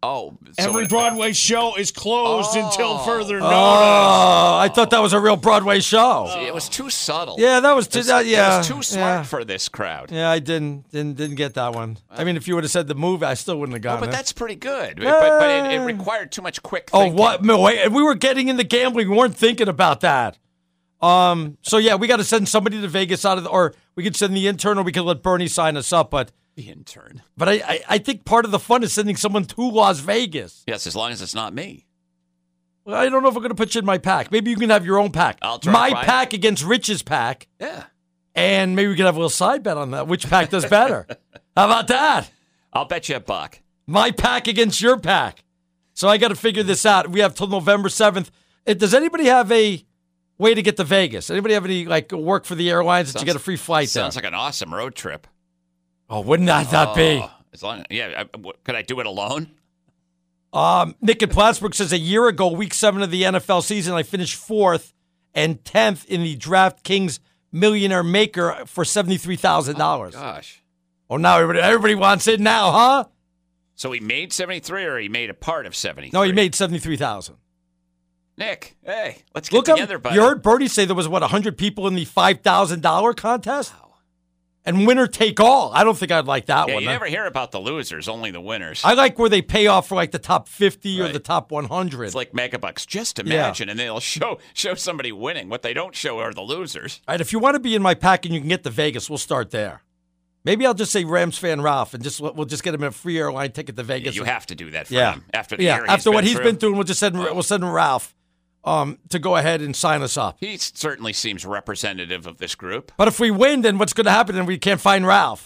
S3: Oh,
S4: Every Broadway show is closed until further notice.
S2: Oh, I thought that was a real Broadway show.
S3: See, it was too subtle.
S2: Yeah, that was too.
S3: It
S2: Yeah,
S3: was too smart for this crowd.
S2: Yeah, I didn't get that one. I mean, if you would have said the movie, I still wouldn't have gotten
S3: But
S2: it.
S3: that's pretty good. But it required too much quick
S2: Oh,
S3: thinking.
S2: what? No, wait, we were getting into gambling. We weren't thinking about that. So yeah, we got to send somebody to Vegas or we could send the intern, or we could let Bernie sign us up. But
S3: The intern.
S2: But I think part of the fun is sending someone to Las Vegas.
S3: Yes, as long as it's not me.
S2: Well, I don't know if I'm going to put you in my pack. Maybe you can have your own pack.
S3: I'll try
S2: my
S3: to find
S2: pack against Rich's pack.
S3: Yeah.
S2: And maybe we can have a little side bet on that. Which pack does better? How about that?
S3: I'll bet you $1.
S2: My pack against your pack. So I got to figure this out. We have till November 7th. Does anybody have a way to get to Vegas? Anybody have any work for the airlines that you get a free flight there?
S3: Sounds like an awesome road trip.
S2: Oh, wouldn't that be?
S3: As long, could I do it alone?
S2: Nick in Plattsburgh says a year ago, week 7 of the NFL season, I finished 4th and 10th in the DraftKings Millionaire Maker for $73,000.
S3: Oh, gosh.
S2: Oh, now everybody wants it now, huh?
S3: So he made 73, or he made a part of 73?
S2: No, he made $73,000.
S3: Nick, hey, let's get
S2: Look,
S3: together, buddy.
S2: You heard Bertie say there was, 100 people in the $5,000 contest?
S3: Wow.
S2: And winner take all. I don't think I'd like that
S3: Yeah,
S2: one.
S3: you never hear about the losers, only the winners.
S2: I like where they pay off for the top 50 or the top 100.
S3: It's like Megabucks. Just imagine, and they'll show somebody winning. What they don't show are the losers.
S2: All right, if you want to be in my pack and you can get to Vegas, we'll start there. Maybe I'll just say Rams fan Ralph, and we'll just get him a free airline ticket to Vegas.
S3: Yeah, you have to do that for him. After the year
S2: after what he's
S3: through.
S2: been through, we'll send him Ralph to go ahead and sign us up.
S3: He certainly seems representative of this group.
S2: But if we win, then what's going to happen? Then we can't find Ralph.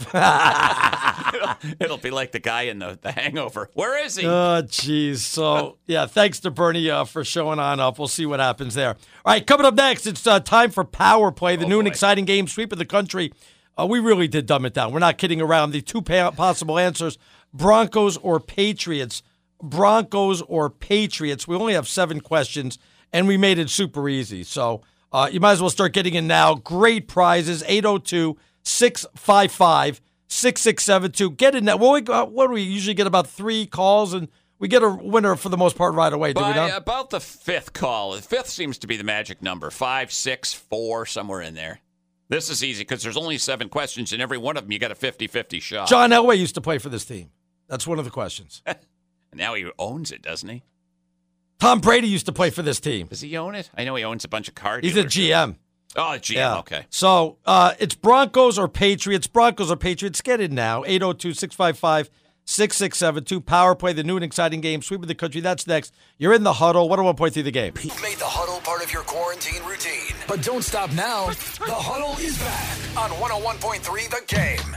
S3: It'll be like the guy in the Hangover. Where is he?
S2: Oh, jeez. So, yeah, thanks to Bernie for showing on up. We'll see what happens there. All right, coming up next, it's time for Power Play, the new and exciting game, sweep of the country. We really did dumb it down. We're not kidding around. The two possible answers, Broncos or Patriots. Broncos or Patriots. We only have 7 questions, and we made it super easy. So you might as well start getting in now. Great prizes, 802-655-6672. Get in now. What do we usually get? About 3 calls, and we get a winner for the most part right away. Do we not?
S3: About the 5th call. The 5th seems to be the magic number. 5, 6, 4, somewhere in there. This is easy because there's only 7 questions, and every one of them you got a 50-50 shot.
S2: John Elway used to play for this team. That's one of the questions.
S3: Now he owns it, doesn't he?
S2: Tom Brady used to play for this team.
S3: Does he own it? I know he owns a bunch of car
S2: He's a
S3: dealers.
S2: GM.
S3: Oh, a GM,
S2: Yeah.
S3: okay.
S2: So it's Broncos or Patriots. Broncos or Patriots. Get in now. 802-655-6672. Power Play, the new and exciting game. Sweep of the country. That's next. You're in the huddle. 101.3 the game.
S1: Made the huddle part of your quarantine routine. But don't stop now. The huddle is back on 101.3 the game.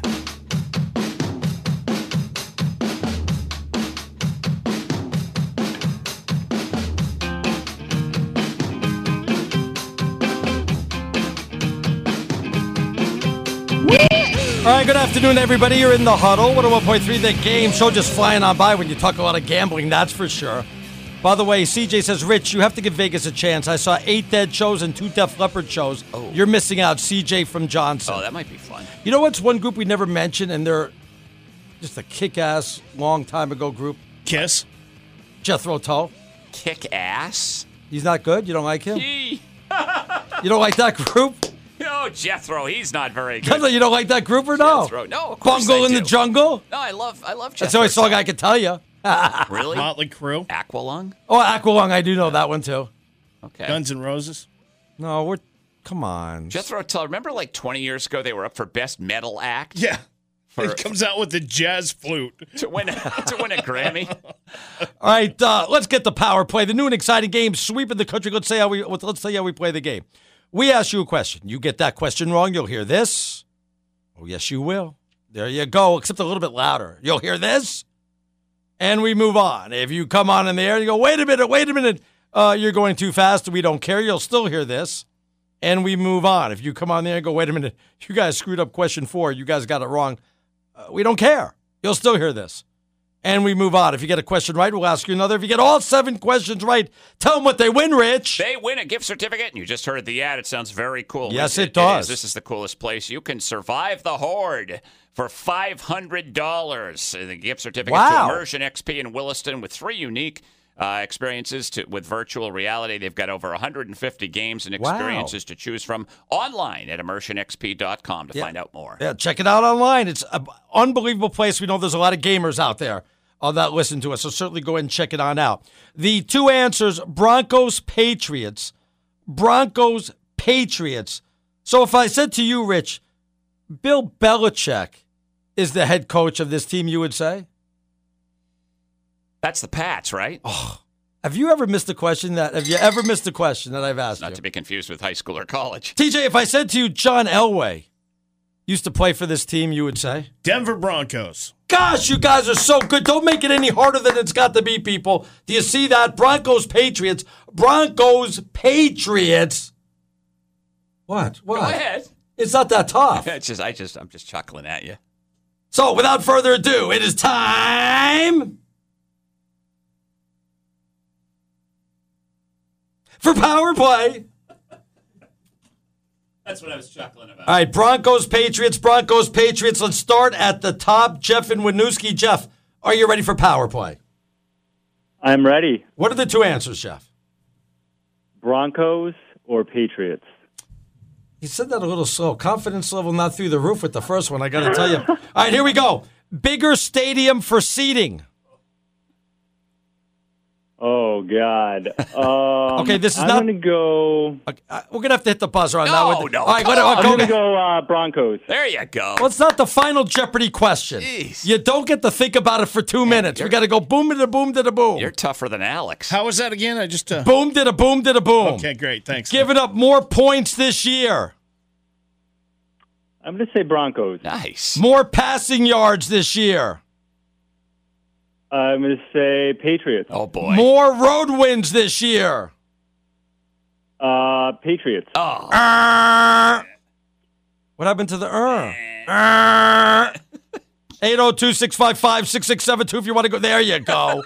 S2: All right, good afternoon, everybody. You're in the huddle. 101.3 the game. Show just flying on by when you talk a lot of gambling, that's for sure. By the way, CJ says, Rich, you have to give Vegas a chance. I saw 8 Dead shows and 2 Def Leppard shows.
S3: Oh.
S2: You're missing out, CJ from Johnson.
S3: Oh, that might be fun.
S2: You know what's one group we never mentioned, and they're just a kick-ass, long time ago group?
S4: Kiss.
S2: Jethro Tull.
S3: Kick ass?
S2: He's not good? You don't like him?
S3: He.
S2: You don't like that group?
S3: No, Jethro, he's not very good.
S2: You don't like that group or no?
S3: Jethro. No, of course
S2: Bungle
S3: I
S2: in the
S3: do.
S2: Jungle?
S3: No, I love Jethro.
S2: That's the only song I can tell you.
S3: Really?
S4: Motley Crue.
S3: Aqualung?
S2: Oh, Aqualung, I do know that one too.
S3: Okay.
S4: Guns N' Roses.
S2: No, come on.
S3: Jethro Tull, remember like 20 years ago they were up for Best Metal Act?
S4: Yeah.
S3: For-
S4: He comes out with the jazz flute.
S3: to win a Grammy?
S2: All right, let's get the Power Play, the new and exciting game, sweeping the country. Let's tell you how we play the game. We ask you a question. You get that question wrong, you'll hear this. Oh, yes, you will. There you go, except a little bit louder. You'll hear this, and we move on. If you come on in the air, you go, wait a minute, you're going too fast, we don't care. You'll still hear this, and we move on. If you come on there and go, wait a minute, you guys screwed up question 4. You guys got it wrong. We don't care. You'll still hear this. and we move on. If you get a question right, we'll ask you another. If you get all 7 questions right, tell them what they win, Rich.
S3: They win a gift certificate, and you just heard the ad. It sounds very cool.
S2: Yes, it does.
S3: This is the coolest place. You can survive the horde for $500. The gift certificate
S2: Wow.
S3: to Immersion XP in Williston with 3 unique experiences with virtual reality. They've got over 150 games and experiences to choose from online at immersionxp.com to find out more.
S2: Yeah, check it out online. It's an unbelievable place. We know there's a lot of gamers out there that listen to us, so certainly go ahead and check it on out. The 2 answers, Broncos, Patriots. Broncos, Patriots. So if I said to you, Rich, Bill Belichick is the head coach of this team, you would say?
S3: That's the Pats, right?
S2: Oh, have you ever missed a question that I've asked
S3: Not
S2: you?
S3: to be confused with high school or college.
S2: TJ, if I said to you John Elway used to play for this team, you would say?
S4: Denver Broncos.
S2: Gosh, you guys are so good. Don't make it any harder than it's got to be, people. Do you see that? Broncos, Patriots. Broncos, Patriots. What?
S3: Go ahead.
S2: It's not that tough.
S3: I'm just chuckling at you.
S2: So, without further ado, it is time for Power Play.
S3: That's what I was chuckling about.
S2: All right, Broncos, Patriots. Let's start at the top. Jeff and Winooski. Jeff, are you ready for Power Play?
S8: I'm ready.
S2: What are the 2 answers, Jeff?
S8: Broncos or Patriots?
S2: He said that a little slow. Confidence level not through the roof with the first one, I got to tell you. All right, here we go. Bigger stadium for seating.
S8: Oh, God.
S2: Okay, this is
S8: I'm
S2: not...
S8: going to go...
S2: we're going to have to hit the buzzer on that one.
S3: No,
S2: All right,
S3: come on.
S8: I'm going to go Broncos.
S3: There you go.
S2: Well, it's not the final Jeopardy question.
S3: Jeez.
S2: You don't get to think about it for 2 minutes. We got to go boom to the boom to the boom.
S3: You're tougher than Alex.
S4: How was that again? I just
S2: Boom to the boom to the boom.
S4: Okay, great. Thanks.
S2: Giving up more points this year.
S8: I'm going to say Broncos.
S3: Nice.
S2: More passing yards this year.
S8: I'm going to say Patriots.
S3: Oh, boy.
S2: More road wins this year.
S8: Patriots.
S3: Oh.
S2: What happened to the 802-655-6672 if you want to go. There you go.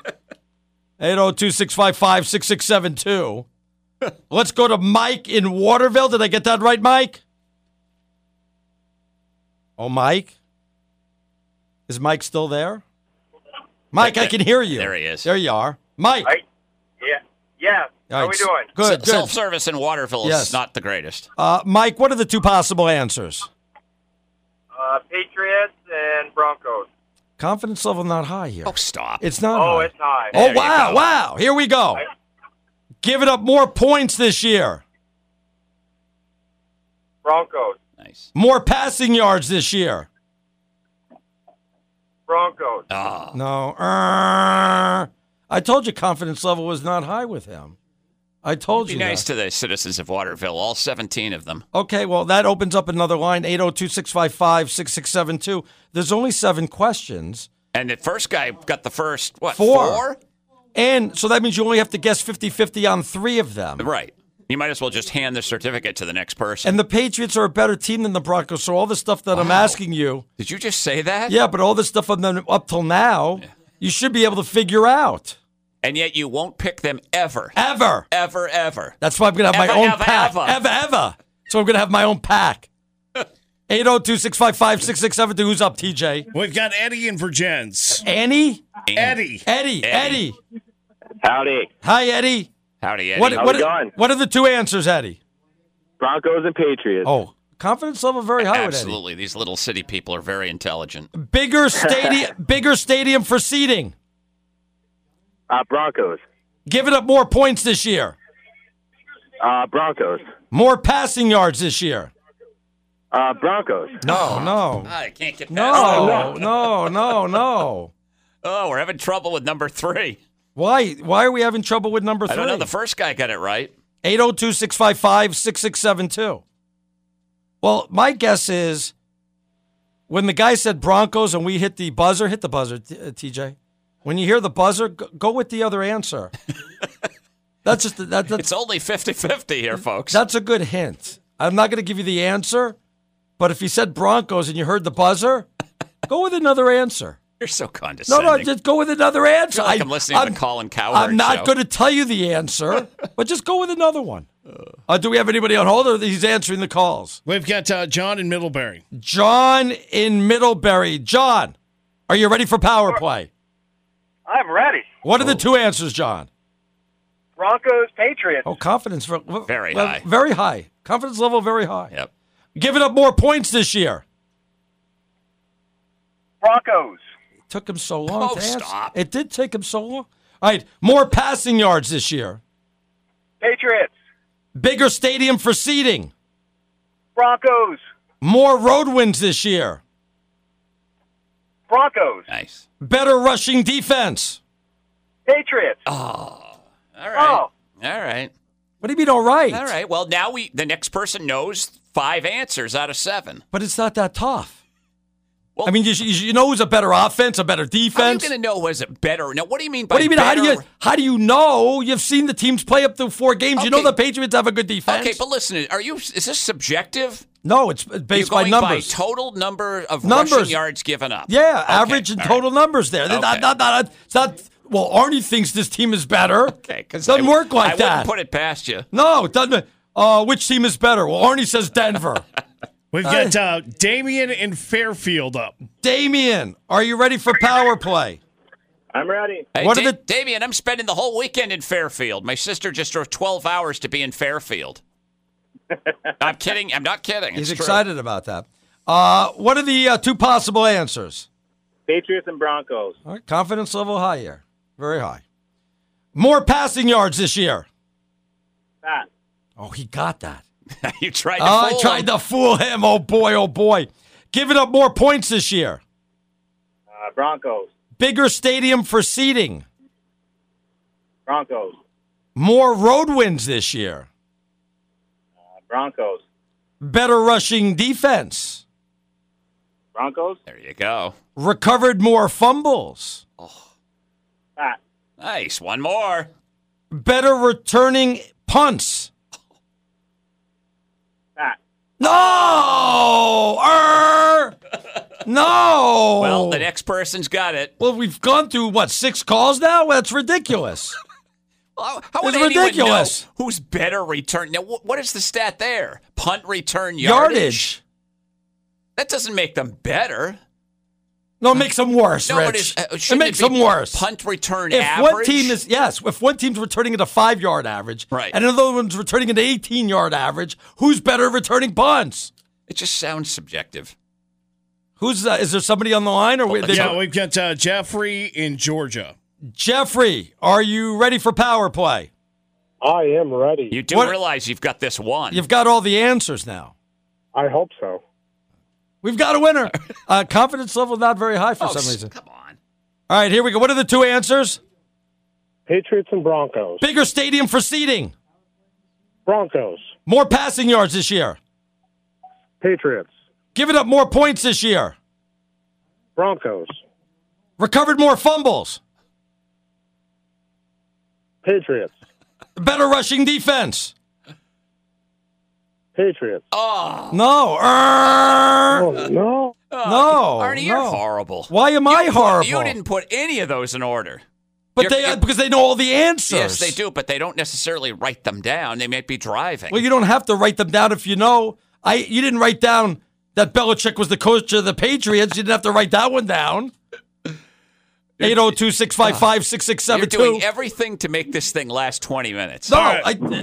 S2: 802-655-6672. Let's go to Mike in Waterville. Did I get that right, Mike? Oh, Mike? Is Mike still there? Mike, I can hear you.
S3: There he is.
S2: There you are. Mike.
S9: Yeah.
S2: All
S9: How
S2: right,
S9: we doing?
S2: Good.
S3: Self-service in Waterville
S2: Yes.
S3: is not the greatest.
S2: Mike, what are the 2 possible answers?
S9: Patriots and Broncos.
S2: Confidence level not high here.
S3: Oh, stop.
S2: It's not
S9: Oh,
S2: high.
S9: it's high.
S2: Oh,
S3: There you
S2: wow,
S3: go.
S2: wow. Here we go. Giving up more points this year.
S9: Broncos.
S3: Nice.
S2: More passing yards this year.
S9: Broncos.
S3: Oh.
S2: No. I told you confidence level was not high with him. I told
S3: Be
S2: you
S3: nice
S2: that.
S3: to the citizens of Waterville, all 17 of them.
S2: Okay, well, that opens up another line, 802-655-6672. There's only 7 questions.
S3: And the first guy got the first, what,
S2: 4?
S3: 4?
S2: And so that means you only have to guess 50-50 on 3 of them.
S3: Right. You might as well just hand the certificate to the next person.
S2: And the Patriots are a better team than the Broncos, so all the stuff that I'm asking you.
S3: Did you just say that?
S2: Yeah, but all the stuff up till now, you should be able to figure out.
S3: And yet you won't pick them ever.
S2: Ever.
S3: Ever, ever.
S2: That's why I'm going to have my own pack. Ever. So I'm going to have my own pack. 802-655-6672. Who's up, TJ?
S4: We've got Eddie in Virgins.
S2: Annie?
S4: Eddie.
S2: Eddie.
S7: Howdy.
S2: Hi, Eddie.
S3: Howdy, Eddie.
S2: What
S7: How's it going?
S2: are the 2 answers, Eddie?
S7: Broncos and Patriots.
S2: Oh, confidence level very high with Eddie.
S3: Absolutely. These little city people are very intelligent.
S2: Bigger stadium for seating.
S7: Broncos.
S2: Giving up more points this year.
S7: Broncos.
S2: More passing yards this year.
S7: Broncos.
S2: No.
S3: I can't get past
S2: No.
S3: Oh, we're having trouble with number 3.
S2: Why are we having trouble with number 3?
S3: I don't know. The first guy got it right.
S2: 802-655-6672. Well, my guess is when the guy said Broncos and we hit the buzzer, TJ. When you hear the buzzer, go with the other answer. That's just
S3: It's only 50-50 here, folks.
S2: That's a good hint. I'm not going to give you the answer, but if he said Broncos and you heard the buzzer, go with another answer.
S3: You're so
S2: No,
S3: condescending.
S2: just go with another answer.
S3: I feel like I'm listening to the Colin Cowherd
S2: I'm not
S3: show.
S2: going to tell you the answer, but just go with another one. Do we have anybody on hold, or he's answering the calls?
S4: We've got John in Middlebury.
S2: John in Middlebury. John, are you ready for power play?
S9: I'm ready.
S2: What are the two answers, John?
S9: Broncos, Patriots.
S2: Oh, confidence.
S3: Very high.
S2: Very high. Confidence level very high.
S3: Yep.
S2: Giving up more points this year.
S9: Broncos.
S2: It took him so long
S3: Oh,
S2: to answer.
S3: stop.
S2: It did take him so long. All right, more passing yards this year.
S9: Patriots.
S2: Bigger stadium for seating.
S9: Broncos.
S2: More road wins this year.
S9: Broncos.
S3: Nice.
S2: Better rushing defense.
S9: Patriots.
S3: All right.
S9: Oh.
S3: All right.
S2: What do you mean, all right?
S3: All right. Well, now the next person knows 5 answers out of 7.
S2: But it's not that tough.
S3: Well-
S2: I mean, you know who's a better offense, a better
S3: How are you
S2: defense?
S3: going to know was it better? Now, what do you mean by
S2: What do you mean?
S3: better?
S2: How do you know? You've seen the teams play up through 4 games. You know
S3: Okay.
S2: the Patriots have a good defense.
S3: Okay, but listen, is this subjective?
S2: No, it's based
S3: You're
S2: by
S3: going
S2: numbers.
S3: by total number of
S2: Numbers.
S3: rushing yards given up.
S2: Yeah,
S3: Okay,
S2: average and
S3: all
S2: total numbers there.
S3: Okay.
S2: It's not. Well, Arnie thinks this team is better.
S3: Okay, because
S2: doesn't work like
S3: I
S2: that.
S3: wouldn't put it past you.
S2: No, it doesn't. Which team is better? Well, Arnie says Denver.
S4: We've got Damien in Fairfield up.
S2: Damien, are you ready for power play?
S7: I'm ready.
S3: Hey,
S2: What are the-
S3: Damien, I'm spending the whole weekend in Fairfield. My sister just drove 12 hours to be in Fairfield. I'm kidding. I'm not kidding.
S2: He's
S3: It's true.
S2: excited about that. What are the 2 possible answers?
S7: Patriots and Broncos.
S2: All right, confidence level high here. Very high. More passing yards this year.
S7: Pat.
S2: Oh, he got that.
S3: You tried to
S2: I
S3: fool
S2: tried
S3: him.
S2: to fool him. Oh, boy, oh, boy. Giving up more points this year.
S7: Broncos.
S2: Bigger stadium for seating.
S7: Broncos.
S2: More road wins this year.
S7: Broncos.
S2: Better rushing defense.
S7: Broncos.
S3: There you go.
S2: Recovered more fumbles.
S7: Pat.
S3: Nice. One more.
S2: Better returning punts.
S7: Pat.
S2: No! No!
S3: Well, the next person's got it.
S2: Well, we've gone through, 6 calls now? That's ridiculous.
S3: How would
S2: It's
S3: anyone
S2: ridiculous.
S3: know who's better return? Now, what is the stat there? Punt return yardage. That doesn't make them better.
S2: No, it makes them worse,
S3: No,
S2: Rich.
S3: it is.
S2: It makes them worse.
S3: Punt return
S2: If
S3: average.
S2: one team's returning at a 5-yard average,
S3: Right.
S2: and another one's returning at an 18-yard average, who's better at returning punts?
S3: It just sounds subjective.
S2: Is there somebody on the line? Or
S4: We've got Jeffrey in Georgia.
S2: Jeffrey, are you ready for power play?
S10: I am ready.
S3: You do realize you've got this one.
S2: You've got all the answers now.
S10: I hope so.
S2: We've got a winner. Confidence level not very high for some reason.
S3: Come on.
S2: All right, here we go. What are the 2 answers?
S10: Patriots and Broncos.
S2: Bigger stadium for seating.
S10: Broncos.
S2: More passing yards this year.
S10: Patriots.
S2: Giving up more points this year.
S10: Broncos.
S2: Recovered more fumbles.
S10: Patriots.
S2: Better rushing defense.
S10: Patriots.
S3: Oh.
S2: No.
S10: Oh, no.
S2: No.
S3: Arnie, you're
S2: no.
S3: horrible.
S2: Why am I horrible?
S3: You didn't put any of those in order.
S2: But because they know all the answers.
S3: Yes, they do, but they don't necessarily write them down. They might be driving.
S2: Well, you don't have to write them down if you know. You didn't write down that Belichick was the coach of the Patriots. You didn't have to write that one down. 802-655-6672.
S3: You're doing everything to make this thing last 20 minutes.
S2: No,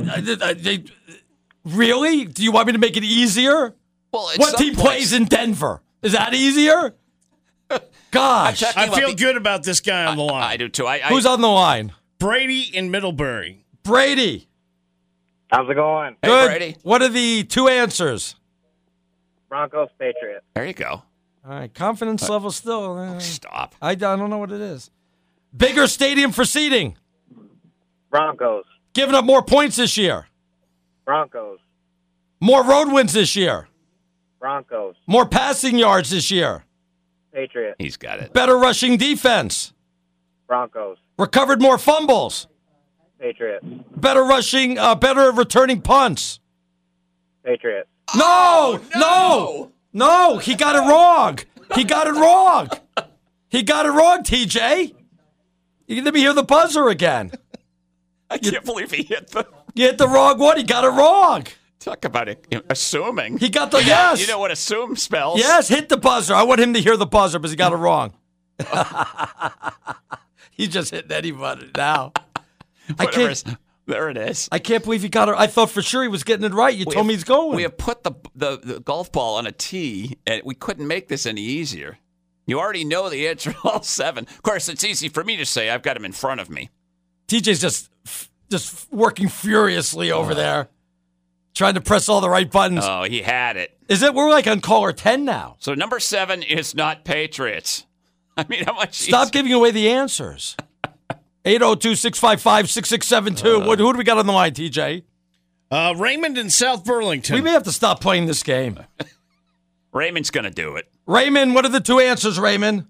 S2: really? Do you want me to make it easier?
S3: Well, at
S2: what
S3: some
S2: team
S3: point-
S2: plays in Denver? Is that easier? Gosh.
S4: I feel good about this guy on the line.
S3: I do too.
S2: Who's on the line?
S4: Brady in Middlebury.
S2: Brady.
S7: How's it going?
S3: Hey,
S2: Good.
S3: Brady.
S2: What are the 2 answers?
S7: Broncos, Patriots.
S3: There you go.
S2: All right, confidence level still.
S3: Stop.
S2: I don't know what it is. Bigger stadium for seating.
S7: Broncos.
S2: Giving up more points this year.
S7: Broncos.
S2: More road wins this year.
S7: Broncos.
S2: More passing yards this year.
S7: Patriots.
S3: He's got it.
S2: Better rushing defense.
S7: Broncos.
S2: Recovered more fumbles.
S7: Patriots.
S2: Better returning punts.
S7: Patriots.
S2: No! He got it wrong. He got it wrong. He got it wrong, TJ. Let me hear the buzzer again.
S3: I can't believe he hit the...
S2: You hit the wrong one. He got it wrong.
S3: Talk about it, assuming.
S2: He got the yes.
S3: You know what assume spells.
S2: Yes, hit the buzzer. I want him to hear the buzzer because he got it wrong. He's just hitting anybody now.
S3: There it is.
S2: I can't believe he got it. I thought for sure he was getting it right. You told me he's going.
S3: We have put the golf ball on a tee, and we couldn't make this any easier. You already know the answer to all 7. Of course, it's easy for me to say. I've got him in front of me.
S2: TJ's just working furiously over there, trying to press all the right buttons.
S3: Oh, he had it.
S2: Is it? We're like on caller 10 now.
S3: So number 7 is not Patriots. I mean, how much?
S2: Stop giving away the answers. 802-655-6672. Who do we got on the line, TJ?
S4: Raymond in South Burlington.
S2: We may have to stop playing this game.
S3: Raymond's going to do it.
S2: Raymond, what are the 2 answers, Raymond?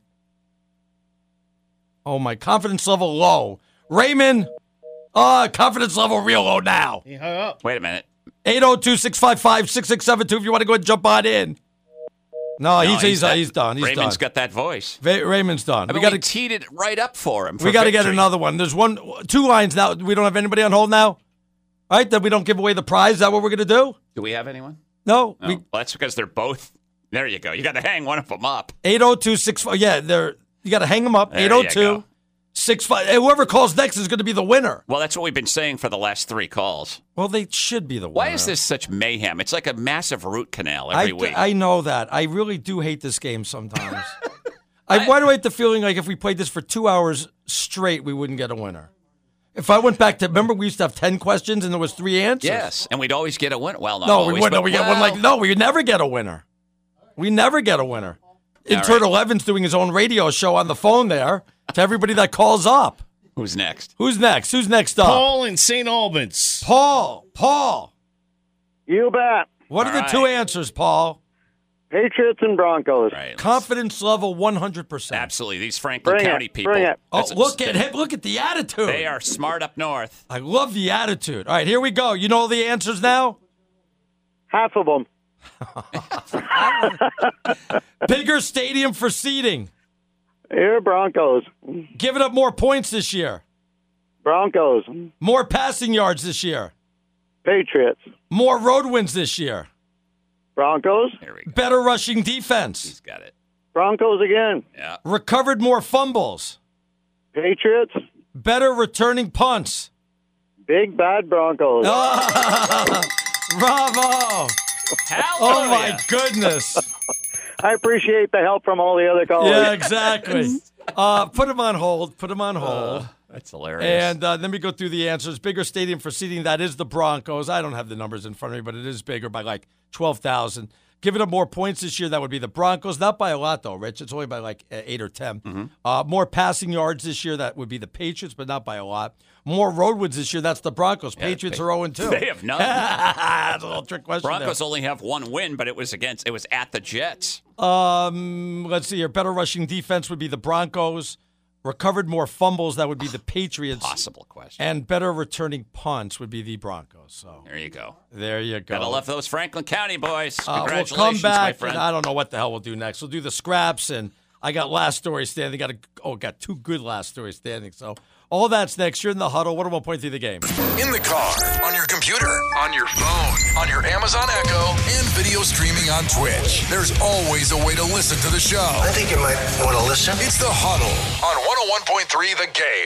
S2: Oh, my confidence level low. Raymond, confidence level real low now.
S4: He hung up.
S3: Wait a minute.
S2: 802-655-6672 if you want to go ahead and jump on in. No, he's done.
S3: Raymond's got that voice.
S2: Raymond's done.
S3: I mean, we teed it right up for him.
S2: We got to get another one. There's 2 lines now. We don't have anybody on hold now? Right? That we don't give away the prize? Is that what we're going to do?
S3: Do we have anyone?
S2: No.
S3: Well, that's because they're both. There you go. You got to hang one of them up.
S2: 802-655. Yeah, you got to hang them up. 802-655. Whoever calls next is going to be the winner.
S3: Well, that's what we've been saying for the last 3 calls.
S2: Well, they should be the winner.
S3: Why is this such mayhem? It's like a massive root canal every week.
S2: I know that. I really do hate this game sometimes. Why do I get the feeling like if we played this for 2 hours straight, we wouldn't get a winner? If I went back to, remember we used to have 10 questions and there was 3 answers?
S3: Yes, and we'd always get a winner. Well, not
S2: no,
S3: always,
S2: we wouldn't. We would never get a winner. We never get a winner. Intern 11's doing his own radio show on the phone there to everybody that calls up.
S3: Who's next?
S2: Who's next up?
S4: Paul in St. Albans.
S2: Paul.
S10: You bet.
S2: What are the 2 answers, Paul?
S10: Patriots and Broncos.
S3: Right,
S2: confidence level 100%.
S3: Absolutely. These Franklin County people.
S10: Bring it.
S2: Oh, look at him. Look at the attitude.
S3: They are smart up north.
S2: I love the attitude. All right, here we go. You know the answers now?
S10: Half of them.
S2: Bigger stadium for seating.
S10: Here, Broncos.
S2: Giving up more points this year.
S10: Broncos.
S2: More passing yards this year.
S10: Patriots.
S2: More road wins this year.
S10: Broncos.
S3: There we go.
S2: Better rushing defense.
S3: He's got it.
S10: Broncos again.
S3: Yeah.
S2: Recovered more fumbles.
S10: Patriots.
S2: Better returning punts.
S10: Big bad Broncos.
S2: Bravo.
S3: Hallelujah.
S2: Oh, my goodness.
S10: I appreciate the help from all the other callers.
S2: Yeah, exactly. Put him on hold.
S3: That's hilarious.
S2: And then we go through the answers. Bigger stadium for seating, that is the Broncos. I don't have the numbers in front of me, but it is bigger by like 12,000. Giving up more points this year, that would be the Broncos. Not by a lot, though, Rich. It's only by like 8 or 10.
S3: Mm-hmm.
S2: More passing yards this year, that would be the Patriots, but not by a lot. More road wins this year, that's the Broncos.
S3: Yeah,
S2: Patriots are 0-2.
S3: They have none.
S2: That's a little trick question.
S3: Broncos only have 1 win, but it was at the Jets.
S2: Let's see here. Better rushing defense would be the Broncos. Recovered more fumbles, that would be the Patriots.
S3: Possible question.
S2: And better returning punts would be the Broncos. So
S3: there you go.
S2: Gotta
S3: love those Franklin County boys. Congratulations,
S2: we'll come back,
S3: my friend.
S2: And I don't know what the hell we'll do next. We'll do the scraps, and I got last story standing. Got 2 good last stories standing. So all that's next. You're in the huddle. What am I pointing through the game?
S1: In the car, on your computer, on your phone, on your Amazon Echo, and video streaming on Twitch. There's always a way to listen to the show.
S11: I think you might want to listen.
S1: It's the Huddle on 101.3 The Game.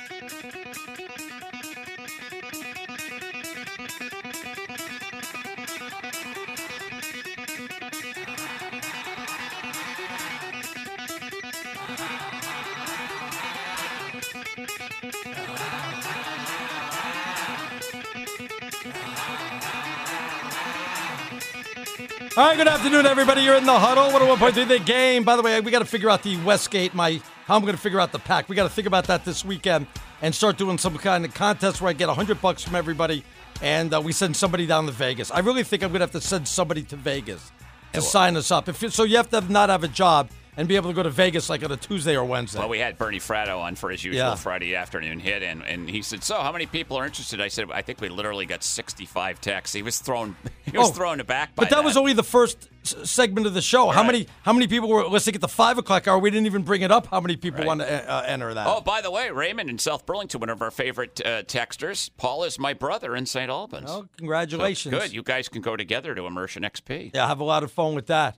S2: All right, good afternoon, everybody. You're in the huddle. 101.3 The Game. By the way, we got to figure out the Westgate, how I'm going to figure out the pack. We got to think about that this weekend and start doing some kind of contest where I get $100 from everybody and we send somebody down to Vegas. I really think I'm going to have to send somebody to Vegas and sign us up. So you have to not have a job and be able to go to Vegas like on a Tuesday or Wednesday.
S3: Well, we had Bernie Fratto on for his usual Friday afternoon hit, and he said, so how many people are interested? I said, I think we literally got 65 texts. He was thrown aback by
S2: that was only the first segment of the show. How many people were listening at the 5 o'clock hour? We didn't even bring it up. How many people want to enter that?
S3: Oh, by the way, Raymond in South Burlington, one of our favorite texters. Paul is my brother in St. Albans.
S2: Oh, congratulations.
S3: So, good. You guys can go together to Immersion XP.
S2: Yeah, have a lot of fun with that.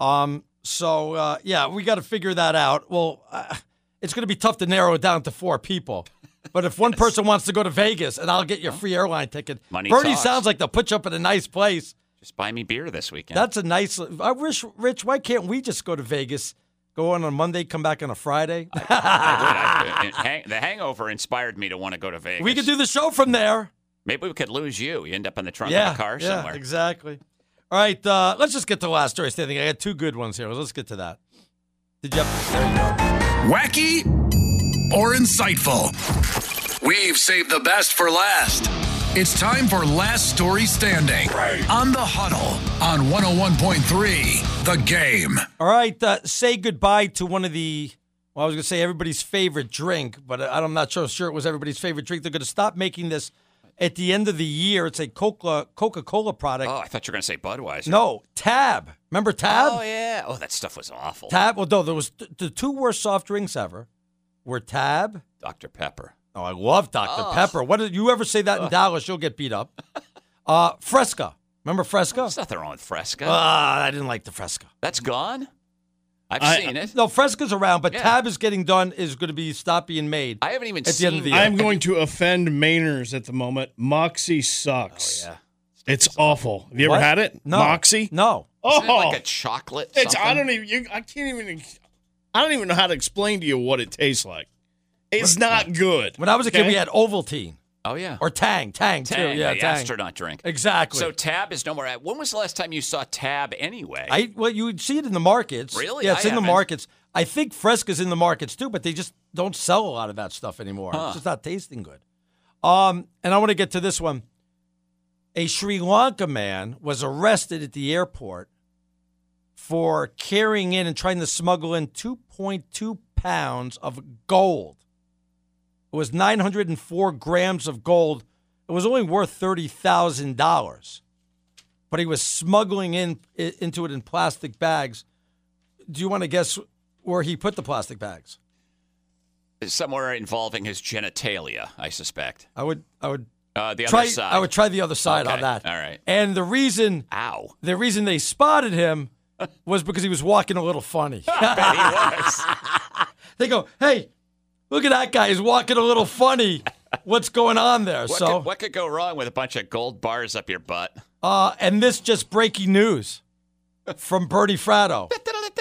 S2: Yeah, we got to figure that out. Well, it's going to be tough to narrow it down to 4 people. But if one person wants to go to Vegas, and I'll get you a free airline ticket.
S3: Money
S2: Bernie
S3: talks.
S2: sounds like they'll put you up in a nice place.
S3: Just buy me beer this weekend.
S2: That's a nice. I wish, Rich, why can't we just go to Vegas, go on a Monday, come back on a Friday?
S3: The hangover inspired me to want to go to Vegas.
S2: We could do the show from there.
S3: Maybe we could lose you. You end up in the trunk of a car somewhere.
S2: Yeah, exactly. All right, let's just get to the last story standing. I got 2 good ones here. Let's get to that. Did you have there you go.
S1: Wacky or insightful? We've saved the best for last. It's time for Last Story Standing on The Huddle on 101.3 The Game.
S2: All right, say goodbye to one of the, I was going to say everybody's favorite drink, but I'm not sure it was everybody's favorite drink. They're going to stop making this at the end of the year. It's a Coca-Cola product.
S3: Oh, I thought you were going to say Budweiser.
S2: No, Tab. Remember Tab?
S3: Oh, yeah. Oh, that stuff was awful.
S2: Tab, well, no, there was the 2 worst soft drinks ever were Tab.
S3: Dr. Pepper.
S2: Oh, I love Dr. Pepper. What did you ever say that in Dallas? You'll get beat up. Fresca. Remember Fresca?
S3: There's nothing wrong with Fresca.
S2: I didn't like the Fresca.
S3: That's gone? I've seen it.
S2: No, Fresca's around, but Tab is getting done, is going to stop being made.
S3: I haven't even
S2: at
S3: seen
S2: the end of the year.
S4: I'm going to offend Mainers at the moment. Moxie sucks.
S3: Oh, yeah.
S4: It's awful. Have you ever had it?
S2: No.
S4: Moxie?
S2: No.
S3: Isn't it like a chocolate
S4: It's
S3: something?
S4: I don't even know how to explain to you what it tastes like. It's not good.
S2: When I was a kid, we had Ovaltine.
S3: Oh, yeah.
S2: Or Tang too. Yeah,
S3: the
S2: Tang.
S3: astronaut drink.
S2: Exactly.
S3: So Tab is no more. When was the last time you saw Tab anyway?
S2: Well, you would see it in the markets.
S3: Really?
S2: Yeah, it's
S3: I
S2: in the
S3: haven't.
S2: markets. I think Fresca's in the markets too, but they just don't sell a lot of that stuff anymore.
S3: Huh.
S2: It's just not tasting good. And I want to get to this one. A Sri Lanka man was arrested at the airport for carrying in and trying to smuggle in 2.2 pounds of gold. It was 904 grams of gold. It was only worth $30,000. But he was smuggling into it in plastic bags. Do you want to guess where he put the plastic bags?
S3: Somewhere involving his genitalia, I suspect.
S2: I would
S3: the other
S2: try.
S3: side.
S2: I would try the other side on that.
S3: All right.
S2: And the reason they spotted him was because he was walking a little funny.
S3: I bet he was.
S2: They go, "Hey, look at that guy. He's walking a little funny. What's going on there?"
S3: What could go wrong with a bunch of gold bars up your butt?
S2: And this just breaking news from Bernie Fratto.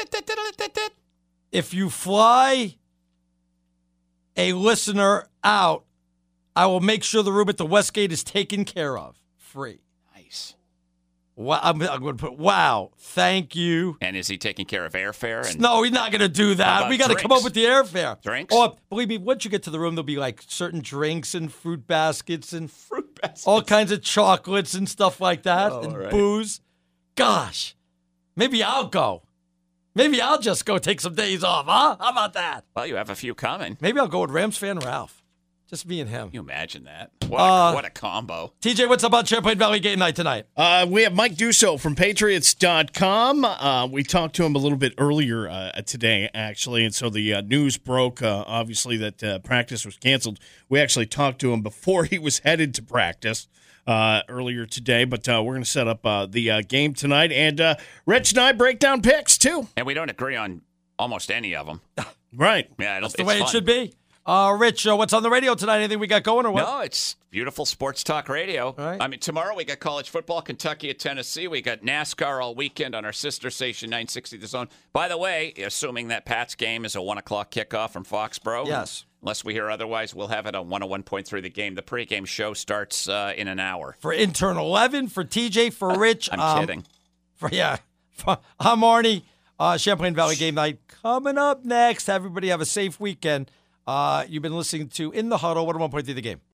S2: If you fly a listener out, I will make sure the room at the Westgate is taken care of. Free.
S3: Nice.
S2: Wow, I'm going to put, wow, thank you.
S3: And is he taking care of airfare? And
S2: No, he's not going to do
S3: How
S2: that.
S3: about
S2: We got to come
S3: drinks?
S2: up with the airfare.
S3: Drinks?
S2: Oh, believe me, once you get to the room, there'll be like certain drinks and fruit baskets and all kinds of chocolates and stuff like that and
S3: right.
S2: booze. Gosh, maybe I'll go. Maybe I'll just go take some days off, huh? How about that?
S3: Well, you have a few coming.
S2: Maybe I'll go with Rams fan Ralph. Just me and him.
S3: Can you imagine that? What a combo.
S2: TJ, what's up on Champlain Valley game night tonight?
S4: We have Mike Dusso from Patriots.com. We talked to him a little bit earlier today, actually, and so the news broke, obviously, that practice was canceled. We actually talked to him before he was headed to practice earlier today, but we're going to set up the game tonight, and Rich and I break down picks, too.
S3: And we don't agree on almost any of them.
S4: Right.
S3: Yeah,
S2: That's the way it should be. Rich, what's on the radio tonight? Anything we got going or what?
S3: No, it's beautiful sports talk radio.
S2: Right.
S3: I mean, tomorrow we got college football, Kentucky at Tennessee. We got NASCAR all weekend on our sister station, 960 The Zone. By the way, assuming that Pat's game is a 1 o'clock kickoff from Foxborough.
S2: Yes.
S3: Unless we hear otherwise, we'll have it on 101.3 The Game. The pregame show starts in an hour.
S2: For Intern 11, for TJ, for Rich.
S3: I'm kidding.
S2: I'm Arnie. Champlain Valley game night coming up next. Everybody have a safe weekend. You've been listening to In the Huddle, 101.3 The Game.